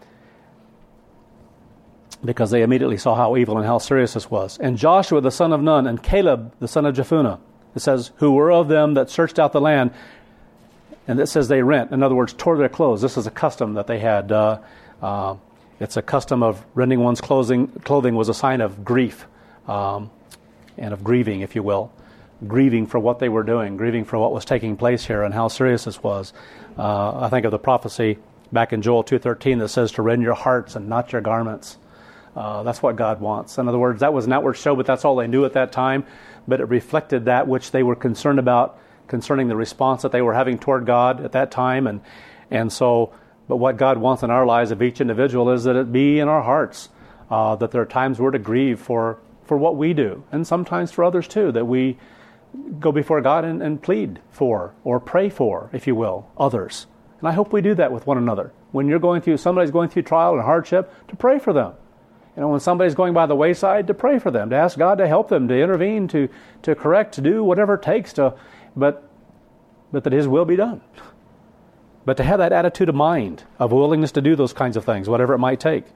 Because they immediately saw how evil and how serious this was. And Joshua the son of Nun and Caleb the son of Jephunneh, it says, who were of them that searched out the land. And it says they rent. In other words, tore their clothes. This is a custom that they had. It's a custom of rending one's clothing was a sign of grief and of grieving, if you will. Grieving for what they were doing, grieving for what was taking place here and how serious this was. I think of the prophecy back in Joel 2:13 that says to rend your hearts and not your garments. That's what God wants. In other words, that was an outward show, but that's all they knew at that time. But it reflected that which they were concerned about concerning the response that they were having toward God at that time. And so, but what God wants in our lives of each individual is that it be in our hearts that there are times we're to grieve for what we do, and sometimes for others too, that we go before God and plead for, or pray for, if you will, others. And I hope we do that with one another. When somebody's going through trial and hardship, to pray for them. When somebody's going by the wayside, to pray for them, to ask God to help them, to intervene, to correct, to do whatever it takes but that His will be done. But to have that attitude of mind, of willingness to do those kinds of things, whatever it might take.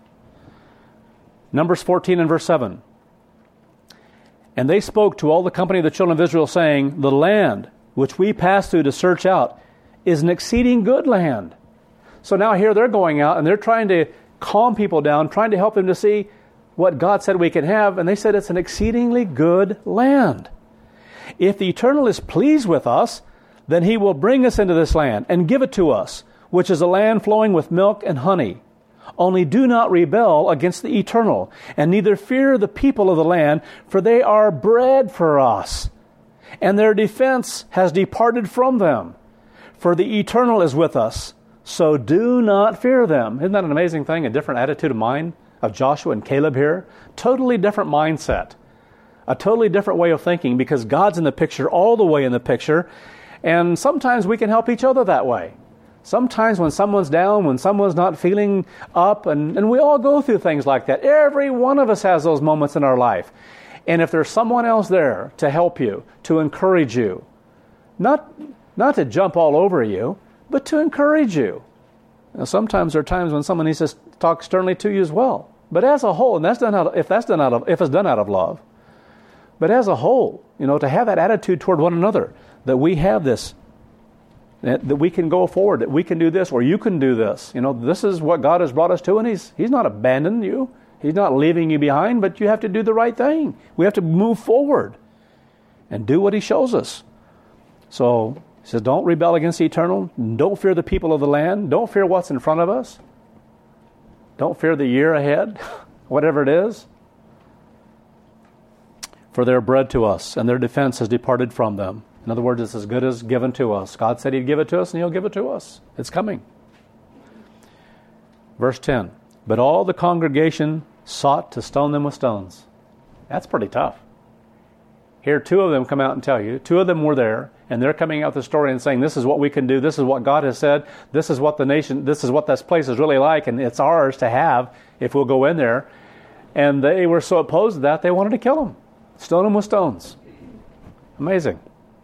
Numbers 14 and verse 7. And they spoke to all the company of the children of Israel, saying, the land which we passed through to search out is an exceeding good land. So now here they're going out and they're trying to calm people down, trying to help them to see what God said we can have. And they said it's an exceedingly good land. If the Eternal is pleased with us, then He will bring us into this land and give it to us, which is a land flowing with milk and honey. Only do not rebel against the Eternal, and neither fear the people of the land, for they are bread for us, and their defense has departed from them. For the Eternal is with us, so do not fear them. Isn't that an amazing thing? A different attitude of mind of Joshua and Caleb here. Totally different mindset. A totally different way of thinking, because God's in the picture, all the way in the picture, and sometimes we can help each other that way. Sometimes when someone's down, when someone's not feeling up, and we all go through things like that. Every one of us has those moments in our life. And if there's someone else there to help you, to encourage you, not to jump all over you, but to encourage you. Sometimes there are times when someone needs to talk sternly to you as well. But as a whole, and if it's done out of love, but as a whole, to have that attitude toward one another, that we have this, that we can go forward, that we can do this, or you can do this. This is what God has brought us to, and He's not abandoned you. He's not leaving you behind, but you have to do the right thing. We have to move forward and do what He shows us. So He says, don't rebel against the Eternal. Don't fear the people of the land. Don't fear what's in front of us. Don't fear the year ahead, whatever it is. For they're bread to us, and their defense has departed from them. In other words, it's as good as given to us. God said He'd give it to us, and He'll give it to us. It's coming. Verse 10. But all the congregation sought to stone them with stones. That's pretty tough. Here, two of them come out and tell you. Two of them were there, and they're coming out the story and saying, this is what we can do. This is what God has said. This is what this place is really like, and it's ours to have if we'll go in there. And they were so opposed to that, they wanted to kill him. Stone him with stones. Amazing.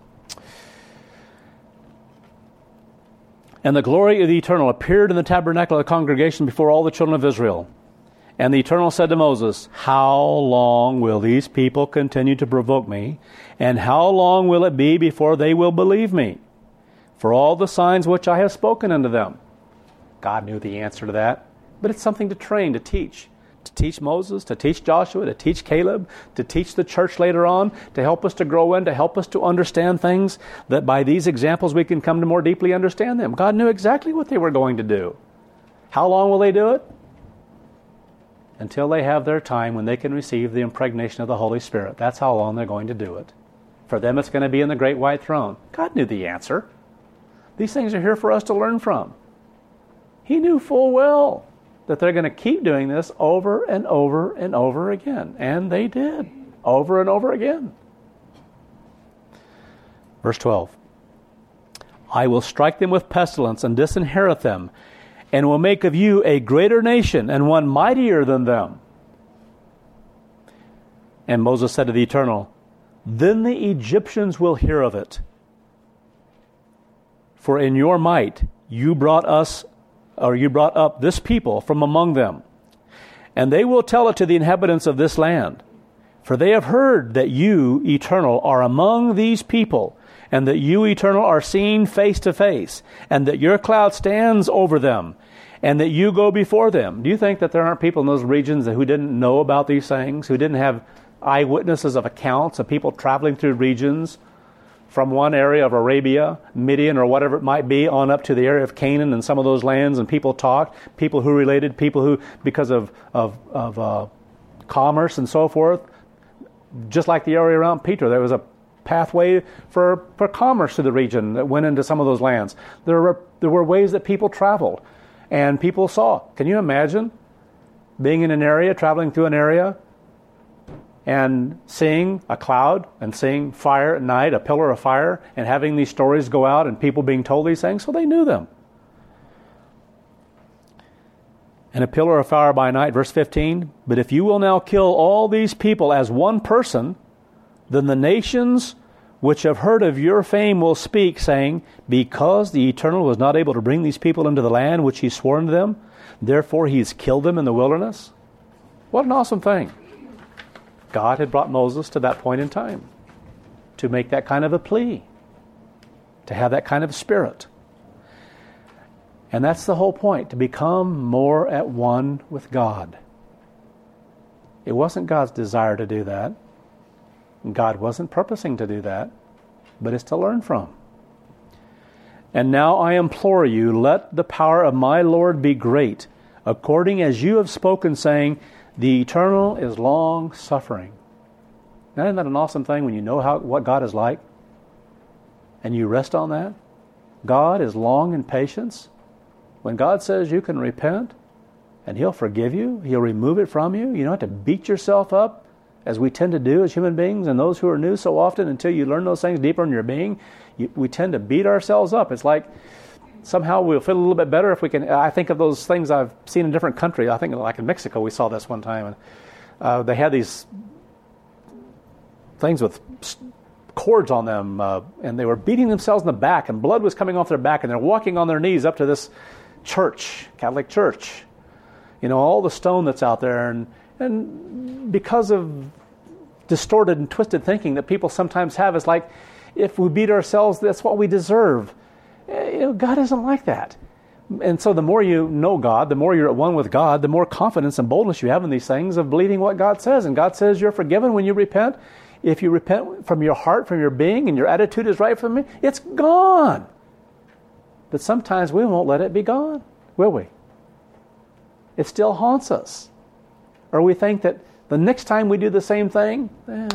And the glory of the Eternal appeared in the tabernacle of the congregation before all the children of Israel. And the Eternal said to Moses, how long will these people continue to provoke me? And how long will it be before they will believe me? For all the signs which I have spoken unto them. God knew the answer to that. But it's something to train, to teach. To teach Moses, to teach Joshua, to teach Caleb, to teach the church later on, to help us to grow in, to help us to understand things, that by these examples we can come to more deeply understand them. God knew exactly what they were going to do. How long will they do it? Until they have their time when they can receive the impregnation of the Holy Spirit. That's how long they're going to do it. For them it's going to be in the great white throne. God knew the answer. These things are here for us to learn from. He knew full well that they're going to keep doing this over and over and over again. And they did, over and over again. Verse 12. I will strike them with pestilence and disinherit them, and will make of you a greater nation and one mightier than them. And Moses said to the Eternal, then the Egyptians will hear of it. For in your might you brought up this people from among them, and they will tell it to the inhabitants of this land. For they have heard that you, Eternal, are among these people, and that you, Eternal, are seen face to face, and that your cloud stands over them, and that you go before them. Do you think that there aren't people in those regions who didn't know about these things, who didn't have eyewitnesses of accounts of people traveling through regions from one area of Arabia, Midian, or whatever it might be, on up to the area of Canaan and some of those lands, and people talked, people who related, people who, because of commerce and so forth, just like the area around Petra, there was a pathway for commerce to the region that went into some of those lands. There were ways that people traveled, and people saw. Can you imagine being in an area, traveling through an area, and seeing a cloud and seeing fire at night, a pillar of fire, and having these stories go out and people being told these things? So they knew them. And a pillar of fire by night, verse 15, but if you will now kill all these people as one person, then the nations which have heard of your fame will speak, saying, because the Eternal was not able to bring these people into the land which he swore unto them, therefore he's killed them in the wilderness. What an awesome thing. God had brought Moses to that point in time to make that kind of a plea, to have that kind of spirit. And that's the whole point, to become more at one with God. It wasn't God's desire to do that. God wasn't purposing to do that, but it's to learn from. And now I implore you, let the power of my Lord be great, according as you have spoken, saying, the Eternal is long-suffering. Now, isn't that an awesome thing when you know what God is like? And you rest on that? God is long in patience. When God says you can repent, and He'll forgive you, He'll remove it from you, you don't have to beat yourself up, as we tend to do as human beings, and those who are new so often, until you learn those things deeper in your being, we tend to beat ourselves up. It's like somehow we'll feel a little bit better if we can. I think of those things I've seen in different countries. I think like in Mexico we saw this one time, and they had these things with cords on them, and they were beating themselves in the back, and blood was coming off their back, and they're walking on their knees up to this church, Catholic church. You know, all the stone that's out there, and because of distorted and twisted thinking that people sometimes have, is like, if we beat ourselves, that's what we deserve. You know, God isn't like that. And so the more you know God, the more you're at one with God, the more confidence and boldness you have in these things of believing what God says. And God says you're forgiven when you repent. If you repent from your heart, from your being, and your attitude is right from me, it's gone. But sometimes we won't let it be gone, will we? It still haunts us. Or we think that the next time we do the same thing,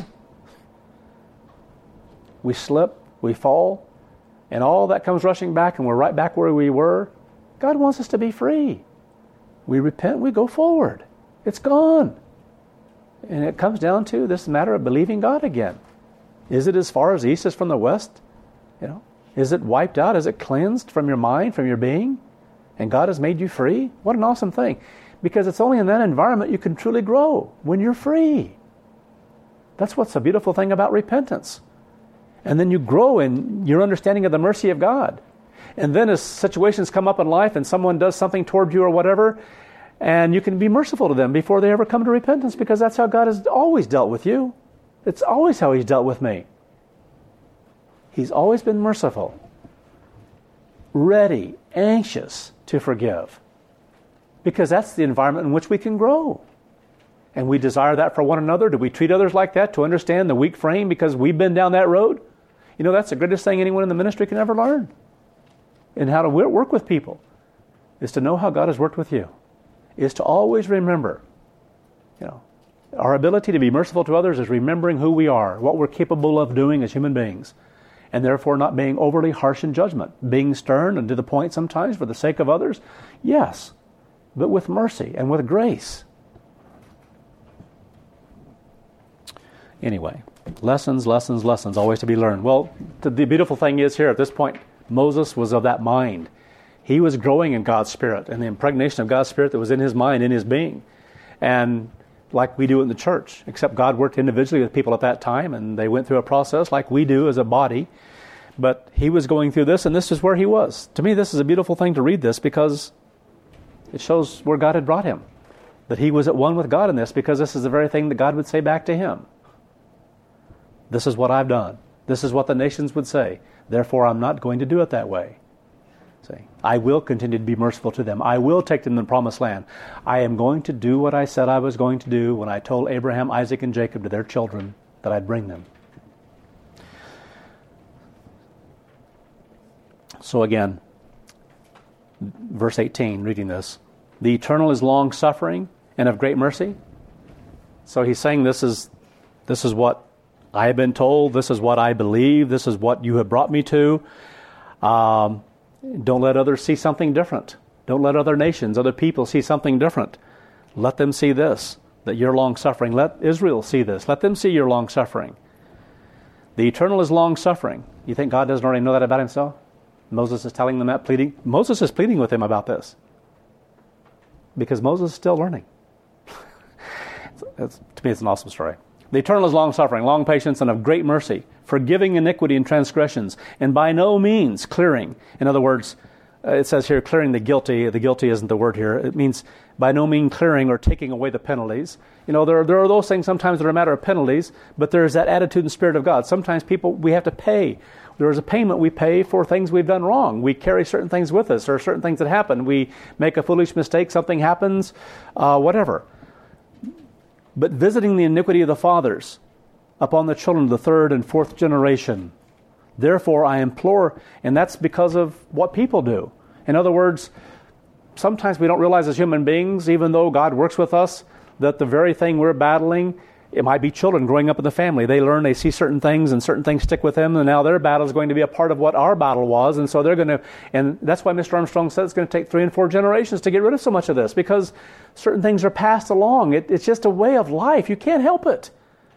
we slip, we fall, and all that comes rushing back, and we're right back where we were. God wants us to be free. We repent, we go forward. It's gone. And it comes down to this matter of believing God again. Is it as far as the east is from the west? You know, is it wiped out? Is it cleansed from your mind, from your being? And God has made you free? What an awesome thing. Because it's only in that environment you can truly grow, when you're free. That's what's a beautiful thing about repentance. And then you grow in your understanding of the mercy of God. And then as situations come up in life and someone does something toward you or whatever, and you can be merciful to them before they ever come to repentance, because that's how God has always dealt with you. It's always how He's dealt with me. He's always been merciful, ready, anxious to forgive, because that's the environment in which we can grow. And we desire that for one another. Do we treat others like that to understand the weak frame because we've been down that road? You know, that's the greatest thing anyone in the ministry can ever learn. And how to work with people is to know how God has worked with you. Is to always remember, you know, our ability to be merciful to others is remembering who we are, what we're capable of doing as human beings, and therefore not being overly harsh in judgment, being stern and to the point sometimes for the sake of others, yes, but with mercy and with grace. Anyway, lessons always to be learned. Well, the beautiful thing is here at this point, Moses was of that mind. He was growing in God's Spirit and the impregnation of God's Spirit that was in his mind, in his being. And like we do in the church, except God worked individually with people at that time, and they went through a process like we do as a body. But he was going through this, and this is where he was. To me, this is a beautiful thing to read this, because it shows where God had brought him. That he was at one with God in this, because this is the very thing that God would say back to him. This is what I've done. This is what the nations would say. Therefore, I'm not going to do it that way. See, I will continue to be merciful to them. I will take them to the promised land. I am going to do what I said I was going to do when I told Abraham, Isaac, and Jacob to their children that I'd bring them. So again, verse 18, reading this. The Eternal is long-suffering and of great mercy. So he's saying this is what I have been told. This is what I believe. This is what you have brought me to. Don't let others see something different. Don't let other nations, other people see something different. Let them see this, that you're long-suffering. Let Israel see this. Let them see your long-suffering. The Eternal is long-suffering. You think God doesn't already know that about himself? Moses is telling them that, pleading. Moses is pleading with him about this. Because Moses is still learning. To me, it's an awesome story. The Eternal is long-suffering, long patience, and of great mercy, forgiving iniquity and transgressions, and by no means clearing. In other words, it says here, clearing the guilty. The guilty isn't the word here. It means by no means clearing or taking away the penalties. There are those things sometimes that are a matter of penalties, but there's that attitude and spirit of God. Sometimes we have to pay. There is a payment we pay for things we've done wrong. We carry certain things with us. There are certain things that happen. We make a foolish mistake, something happens, whatever. But visiting the iniquity of the fathers upon the children of the third and fourth generation. Therefore I implore, and that's because of what people do. In other words, sometimes we don't realize as human beings, even though God works with us, that the very thing we're battling, it might be children growing up in the family. They learn, they see certain things, and certain things stick with them, and now their battle is going to be a part of what our battle was, and so they're going to, and that's why Mr. Armstrong said it's going to take 3 and 4 generations to get rid of so much of this, because certain things are passed along. It's just a way of life. You can't help it.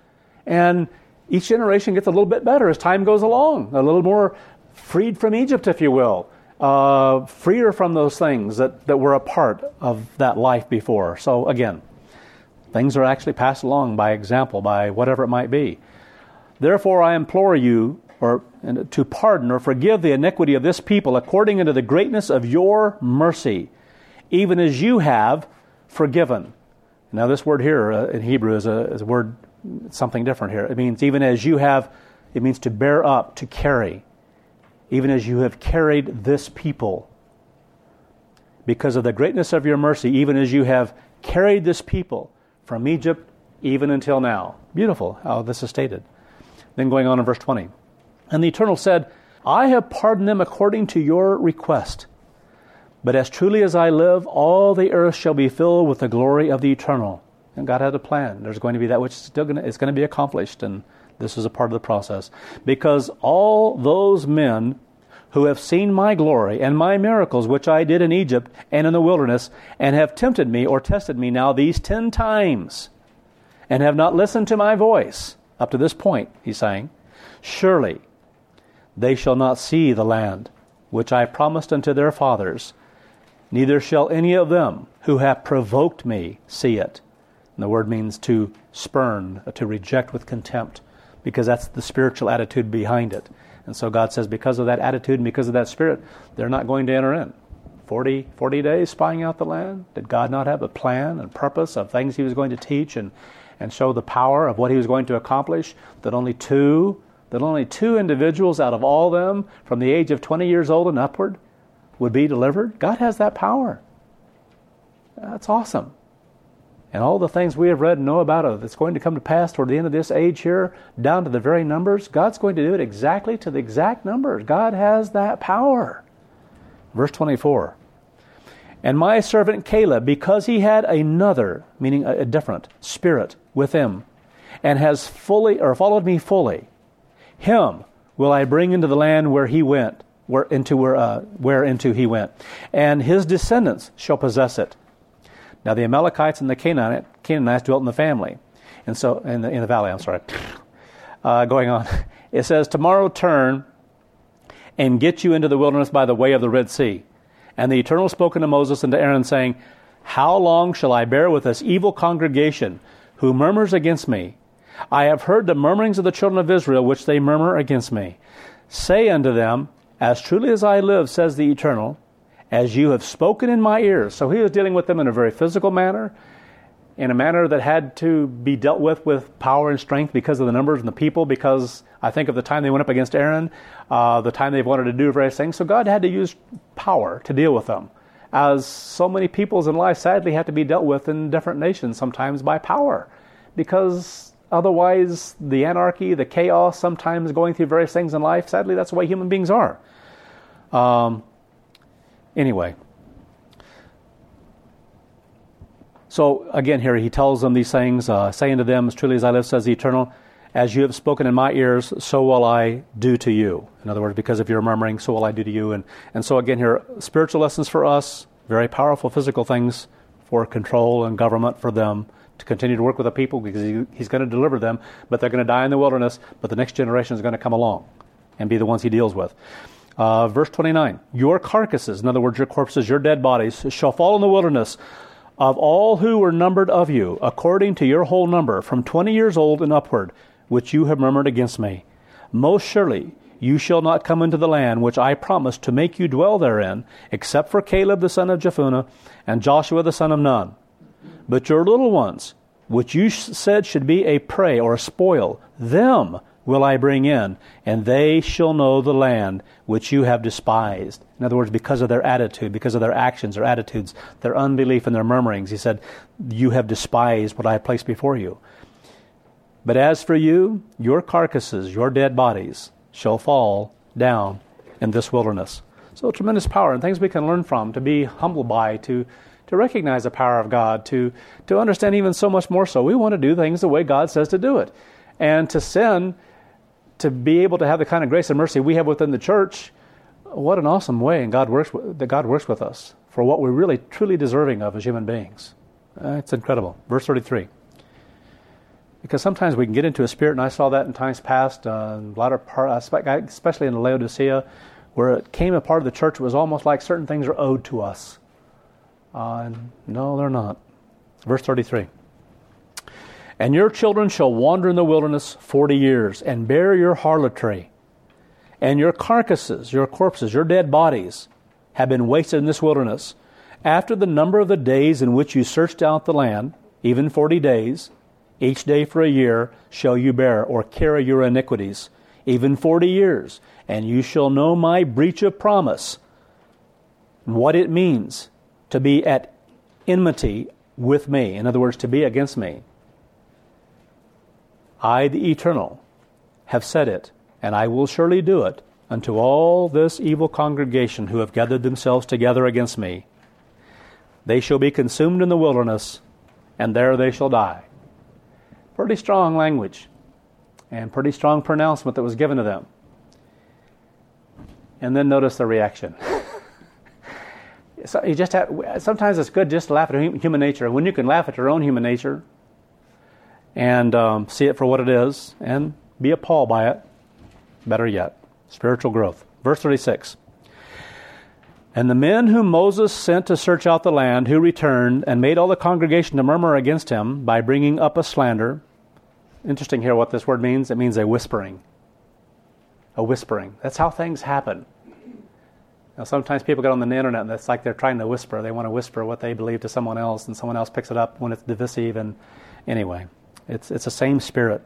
And each generation gets a little bit better as time goes along, a little more freed from Egypt, if you will, freer from those things that were a part of that life before. So again, things are actually passed along by example, by whatever it might be. Therefore I implore you to pardon or forgive the iniquity of this people according unto the greatness of your mercy, even as you have forgiven. Now this word here in Hebrew is a word, something different here. It means even as you have, it means to bear up, to carry. Even as you have carried this people. Because of the greatness of your mercy, even as you have carried this people from Egypt even until now. Beautiful how this is stated. Then going on in verse 20. And the Eternal said, I have pardoned them according to your request. But as truly as I live, all the earth shall be filled with the glory of the Eternal. And God had a plan. There's going to be that which is going to be accomplished. And this is a part of the process. Because all those men who have seen my glory and my miracles which I did in Egypt and in the wilderness, and have tempted me or tested me now these 10 times, and have not listened to my voice, up to this point, he's saying, surely they shall not see the land which I promised unto their fathers, neither shall any of them who have provoked me see it. And the word means to spurn, to reject with contempt, because that's the spiritual attitude behind it. And so God says because of that attitude and because of that spirit, they're not going to enter in. 40 days spying out the land? Did God not have a plan and purpose of things he was going to teach and show the power of what he was going to accomplish? That only two individuals out of all them from the age of 20 years old and upward would be delivered? God has that power. That's awesome. And all the things we have read and know about that's going to come to pass toward the end of this age here, down to the very numbers, God's going to do it exactly to the exact numbers. God has that power. Verse 24. And my servant Caleb, because he had another, meaning a different spirit with him, and has followed me fully, him will I bring into the land where he went, whereinto he went, and his descendants shall possess it. Now the Amalekites and the Canaanites dwelt in the family, and so in the valley. I'm sorry. Going on, it says, tomorrow turn and get you into the wilderness by the way of the Red Sea. And the Eternal spoke unto Moses and to Aaron, saying, how long shall I bear with this evil congregation who murmurs against me? I have heard the murmurings of the children of Israel, which they murmur against me. Say unto them, as truly as I live, says the Eternal, as you have spoken in my ears. So he was dealing with them in a very physical manner, in a manner that had to be dealt with power and strength because of the numbers and the people, because I think of the time they went up against Aaron, the time they wanted to do various things. So God had to use power to deal with them, as so many peoples in life sadly have to be dealt with in different nations, sometimes by power, because otherwise the anarchy, the chaos, sometimes going through various things in life, sadly that's the way human beings are. Anyway, so again here he tells them these things, saying to them, as truly as I live, says the Eternal, as you have spoken in my ears, so will I do to you. In other words, because of your murmuring, so will I do to you. And so again here, spiritual lessons for us, very powerful physical things for control and government for them to continue to work with the people, because he's going to deliver them, but they're going to die in the wilderness, but the next generation is going to come along and be the ones he deals with. Verse 29, your carcasses, in other words, your corpses, your dead bodies, shall fall in the wilderness of all who were numbered of you, according to your whole number, from 20 years old and upward, which you have murmured against me. Most surely you shall not come into the land which I promised to make you dwell therein, except for Caleb the son of Jephunneh and Joshua the son of Nun. But your little ones, which you said should be a prey or a spoil, them will I bring in, and they shall know the land which you have despised. In other words, because of their attitude, because of their actions, their attitudes, their unbelief and their murmurings, he said, you have despised what I have placed before you. But as for you, your carcasses, your dead bodies, shall fall down in this wilderness. So tremendous power and things we can learn from, to be humbled by, to recognize the power of God, to understand even so much more so. We want to do things the way God says to do it. And to sin, to be able to have the kind of grace and mercy we have within the church, what an awesome way and God works with us for what we're really truly deserving of as human beings. It's incredible. Verse 33. Because sometimes we can get into a spirit, and I saw that in times past, especially in Laodicea, where it came a part of the church, it was almost like certain things are owed to us. No, they're not. Verse 33. And your children shall wander in the wilderness 40 years, and bear your harlotry. And your carcasses, your corpses, your dead bodies, have been wasted in this wilderness. After the number of the days in which you searched out the land, even 40 days, each day for a year shall you bear or carry your iniquities, even 40 years. And you shall know my breach of promise, what it means to be at enmity with me. In other words, to be against me. I, the Eternal, have said it, and I will surely do it unto all this evil congregation who have gathered themselves together against me. They shall be consumed in the wilderness, and there they shall die. Pretty strong language, and pretty strong pronouncement that was given to them. And then notice the reaction. So sometimes it's good just to laugh at human nature. When you can laugh at your own human nature, and see it for what it is, and be appalled by it. Better yet, spiritual growth. Verse 36. And the men whom Moses sent to search out the land, who returned, and made all the congregation to murmur against him by bringing up a slander. Interesting here what this word means. It means a whispering. A whispering. That's how things happen. Now, sometimes people get on the internet, and it's like they're trying to whisper. They want to whisper what they believe to someone else, and someone else picks it up when it's divisive. And anyway, it's the same spirit.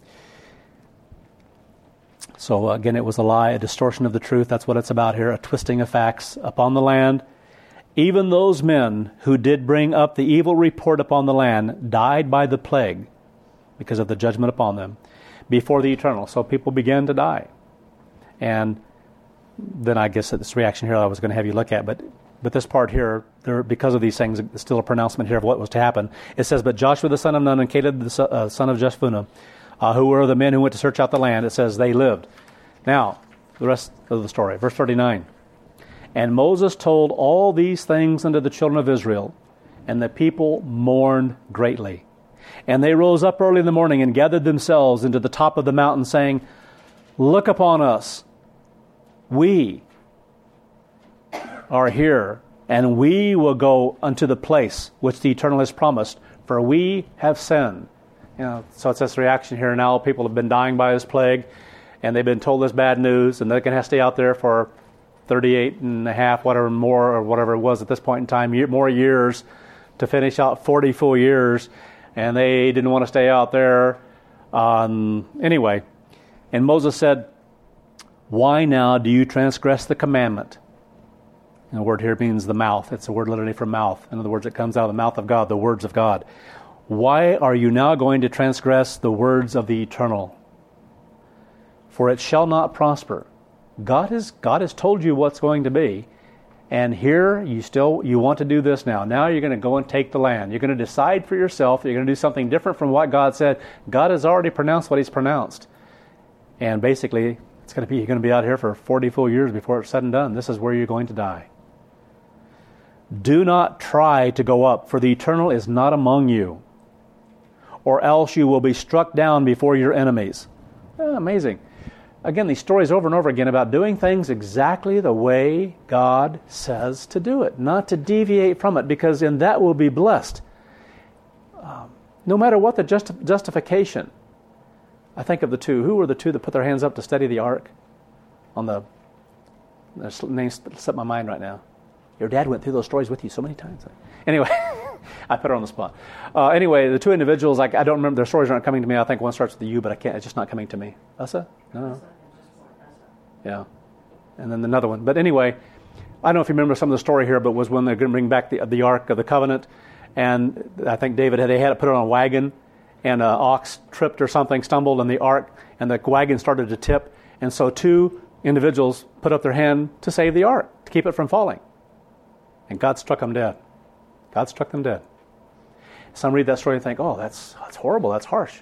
So again, it was a lie, a distortion of the truth. That's what it's about here, a twisting of facts upon the land. Even those men who did bring up the evil report upon the land died by the plague because of the judgment upon them before the Eternal. So people began to die. And then I guess this reaction here I was going to have you look at, but this part here, because of these things, there's still a pronouncement here of what was to happen. It says, but Joshua the son of Nun and Caleb the son of Jephunneh, who were the men who went to search out the land, it says they lived. Now, the rest of the story, verse 39. And Moses told all these things unto the children of Israel, and the people mourned greatly. And they rose up early in the morning and gathered themselves into the top of the mountain, saying, look upon us. We are here, and we will go unto the place which the Eternal has promised, for we have sinned. So it's this reaction here now. People have been dying by this plague, and they've been told this bad news, and they're going to have to stay out there for 38 and a half, whatever more, or whatever it was at this point in time, more years to finish out 40 full years, and they didn't want to stay out there. Anyway, and Moses said, why now do you transgress the commandment? And the word here means the mouth. It's a word literally from mouth. In other words, it comes out of the mouth of God, the words of God. Why are you now going to transgress the words of the Eternal? For it shall not prosper. God has told you what's going to be, and here you want to do this now. Now you're going to go and take the land. You're going to decide for yourself. You're going to do something different from what God said. God has already pronounced what He's pronounced. And basically, you're going to be out here for 40 full years before it's said and done. This is where you're going to die. Do not try to go up, for the eternal is not among you, or else you will be struck down before your enemies. Amazing. Again, these stories over and over again about doing things exactly the way God says to do it, not to deviate from it, because in that we'll be blessed. No matter what the justification. I think of the two. Who were the two that put their hands up to steady the ark? Their names slipped my mind right now. Your dad went through those stories with you so many times. Anyway, I put her on the spot. Anyway, the two individuals, I don't remember, their stories aren't coming to me. I think one starts with a U, but I can't. It's just not coming to me. Asa? No. Yeah. And then another one. But anyway, I don't know if you remember some of the story here, but was when they're going to bring back the Ark of the Covenant. And I think David had to put it on a wagon, and an ox tripped or something, stumbled on the ark, and the wagon started to tip. And so two individuals put up their hand to save the ark, to keep it from falling. And God struck them dead. God struck them dead. Some read that story and think, oh, that's horrible, that's harsh.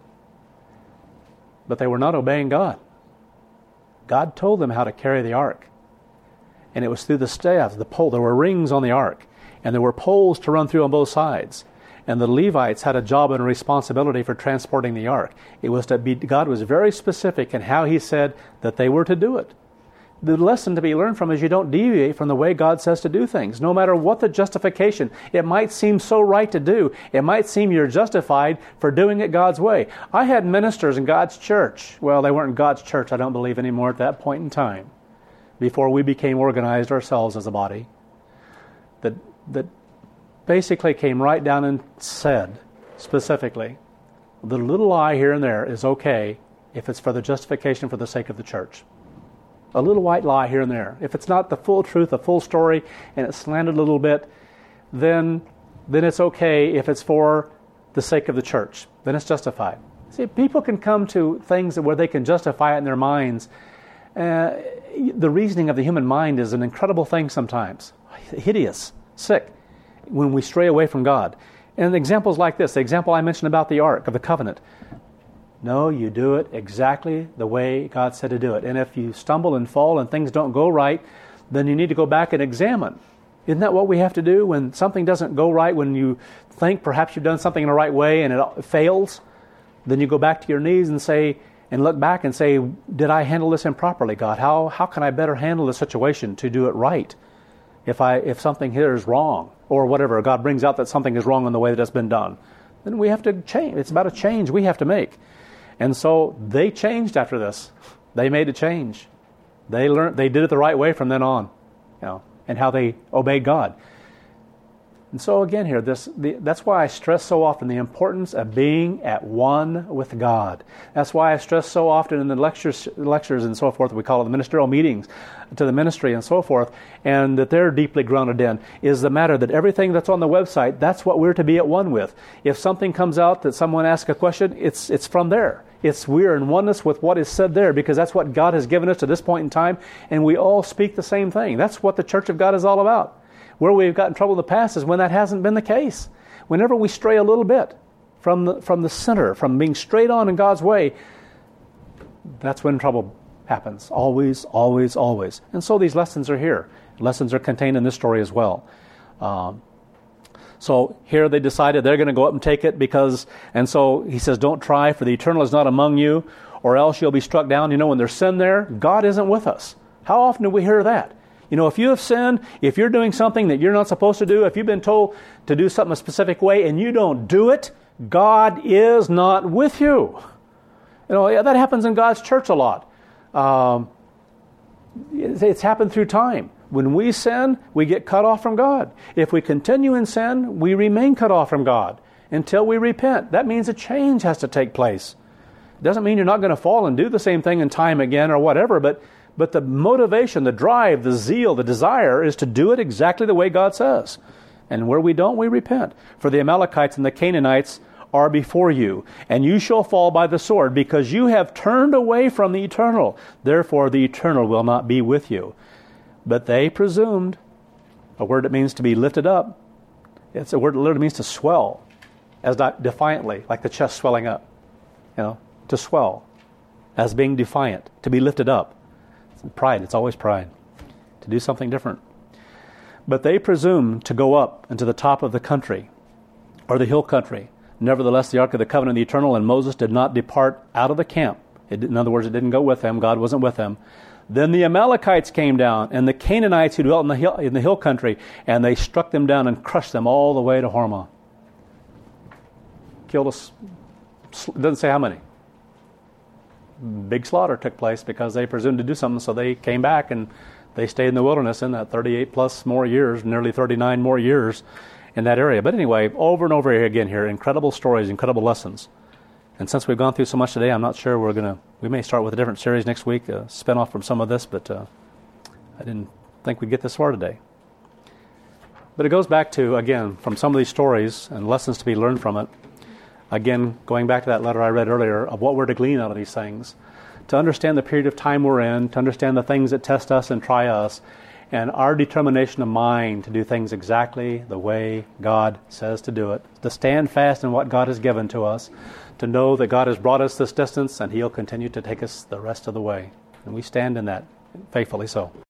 But they were not obeying God. God told them how to carry the ark. And it was through the staff, the pole. There were rings on the ark. And there were poles to run through on both sides. And the Levites had a job and a responsibility for transporting the ark. God was very specific in how He said that they were to do it. The lesson to be learned from is you don't deviate from the way God says to do things, no matter what the justification. It might seem so right to do. It might seem you're justified for doing it God's way. I had ministers in God's church. Well, they weren't in God's church, I don't believe anymore at that point in time, before we became organized ourselves as a body, that basically came right down and said specifically, the little lie here and there is okay if it's for the justification for the sake of the church. A little white lie here and there. If it's not the full truth, the full story, and it's slanted a little bit, then it's okay if it's for the sake of the church. Then it's justified. See, people can come to things where they can justify it in their minds. The reasoning of the human mind is an incredible thing sometimes. Hideous, sick, when we stray away from God. And examples like this, the example I mentioned about the Ark of the Covenant. No, you do it exactly the way God said to do it. And if you stumble and fall and things don't go right, then you need to go back and examine. Isn't that what we have to do when something doesn't go right, when you think perhaps you've done something in the right way and it fails? Then you go back to your knees and look back and say, did I handle this improperly, God? How can I better handle the situation to do it right? If something here is wrong or whatever, God brings out that something is wrong in the way that it's been done, then we have to change. It's about a change we have to make. And so they changed after this. They made a change. They did it the right way from then on, and how they obeyed God. And so again here, that's why I stress so often the importance of being at one with God. That's why I stress so often in the lectures and so forth, we call it the ministerial meetings to the ministry and so forth, and that they're deeply grounded in, is the matter that everything that's on the website, that's what we're to be at one with. If something comes out that someone asks a question, it's from there. We're in oneness with what is said there, because that's what God has given us to this point in time, and we all speak the same thing. That's what the Church of God is all about. Where we've got in trouble in the past is when that hasn't been the case. Whenever we stray a little bit from the center, from being straight on in God's way, that's when trouble happens. Always, always, always. And so these lessons are here. Lessons are contained in this story as well. So here they decided they're going to go up and take it and so he says, don't try, for the eternal is not among you, or else you'll be struck down. When there's sin there, God isn't with us. How often do we hear that? If you have sinned, if you're doing something that you're not supposed to do, if you've been told to do something a specific way and you don't do it, God is not with you. That happens in God's church a lot. It's happened through time. When we sin, we get cut off from God. If we continue in sin, we remain cut off from God until we repent. That means a change has to take place. It doesn't mean you're not going to fall and do the same thing in time again or whatever, but the motivation, the drive, the zeal, the desire is to do it exactly the way God says. And where we don't, we repent. For the Amalekites and the Canaanites are before you, and you shall fall by the sword, because you have turned away from the eternal. Therefore the eternal will not be with you. But they presumed, a word that means to be lifted up. It's a word that literally means to swell, as defiantly, like the chest swelling up. To swell, as being defiant, to be lifted up. Pride, it's always pride. To do something different. But they presumed to go up into the top of the country, or the hill country. Nevertheless, the ark of the covenant of the eternal, and Moses did not depart out of the camp. In other words, it didn't go with them. God wasn't with them. Then the Amalekites came down, and the Canaanites who dwelt in the hill country, and they struck them down and crushed them all the way to Hormah. Killed us. It doesn't say how many. Big slaughter took place because they presumed to do something, so they came back and they stayed in the wilderness in that 38 plus more years, nearly 39 more years in that area. But anyway, over and over again here, incredible stories, incredible lessons. And since we've gone through so much today, I'm not sure we may start with a different series next week, a spin-off from some of this, but I didn't think we'd get this far today. But it goes back to, again, from some of these stories and lessons to be learned from it, again, going back to that letter I read earlier of what we're to glean out of these things, to understand the period of time we're in, to understand the things that test us and try us, and our determination of mind to do things exactly the way God says to do it, to stand fast in what God has given to us, to know that God has brought us this distance and He'll continue to take us the rest of the way. And we stand in that faithfully so.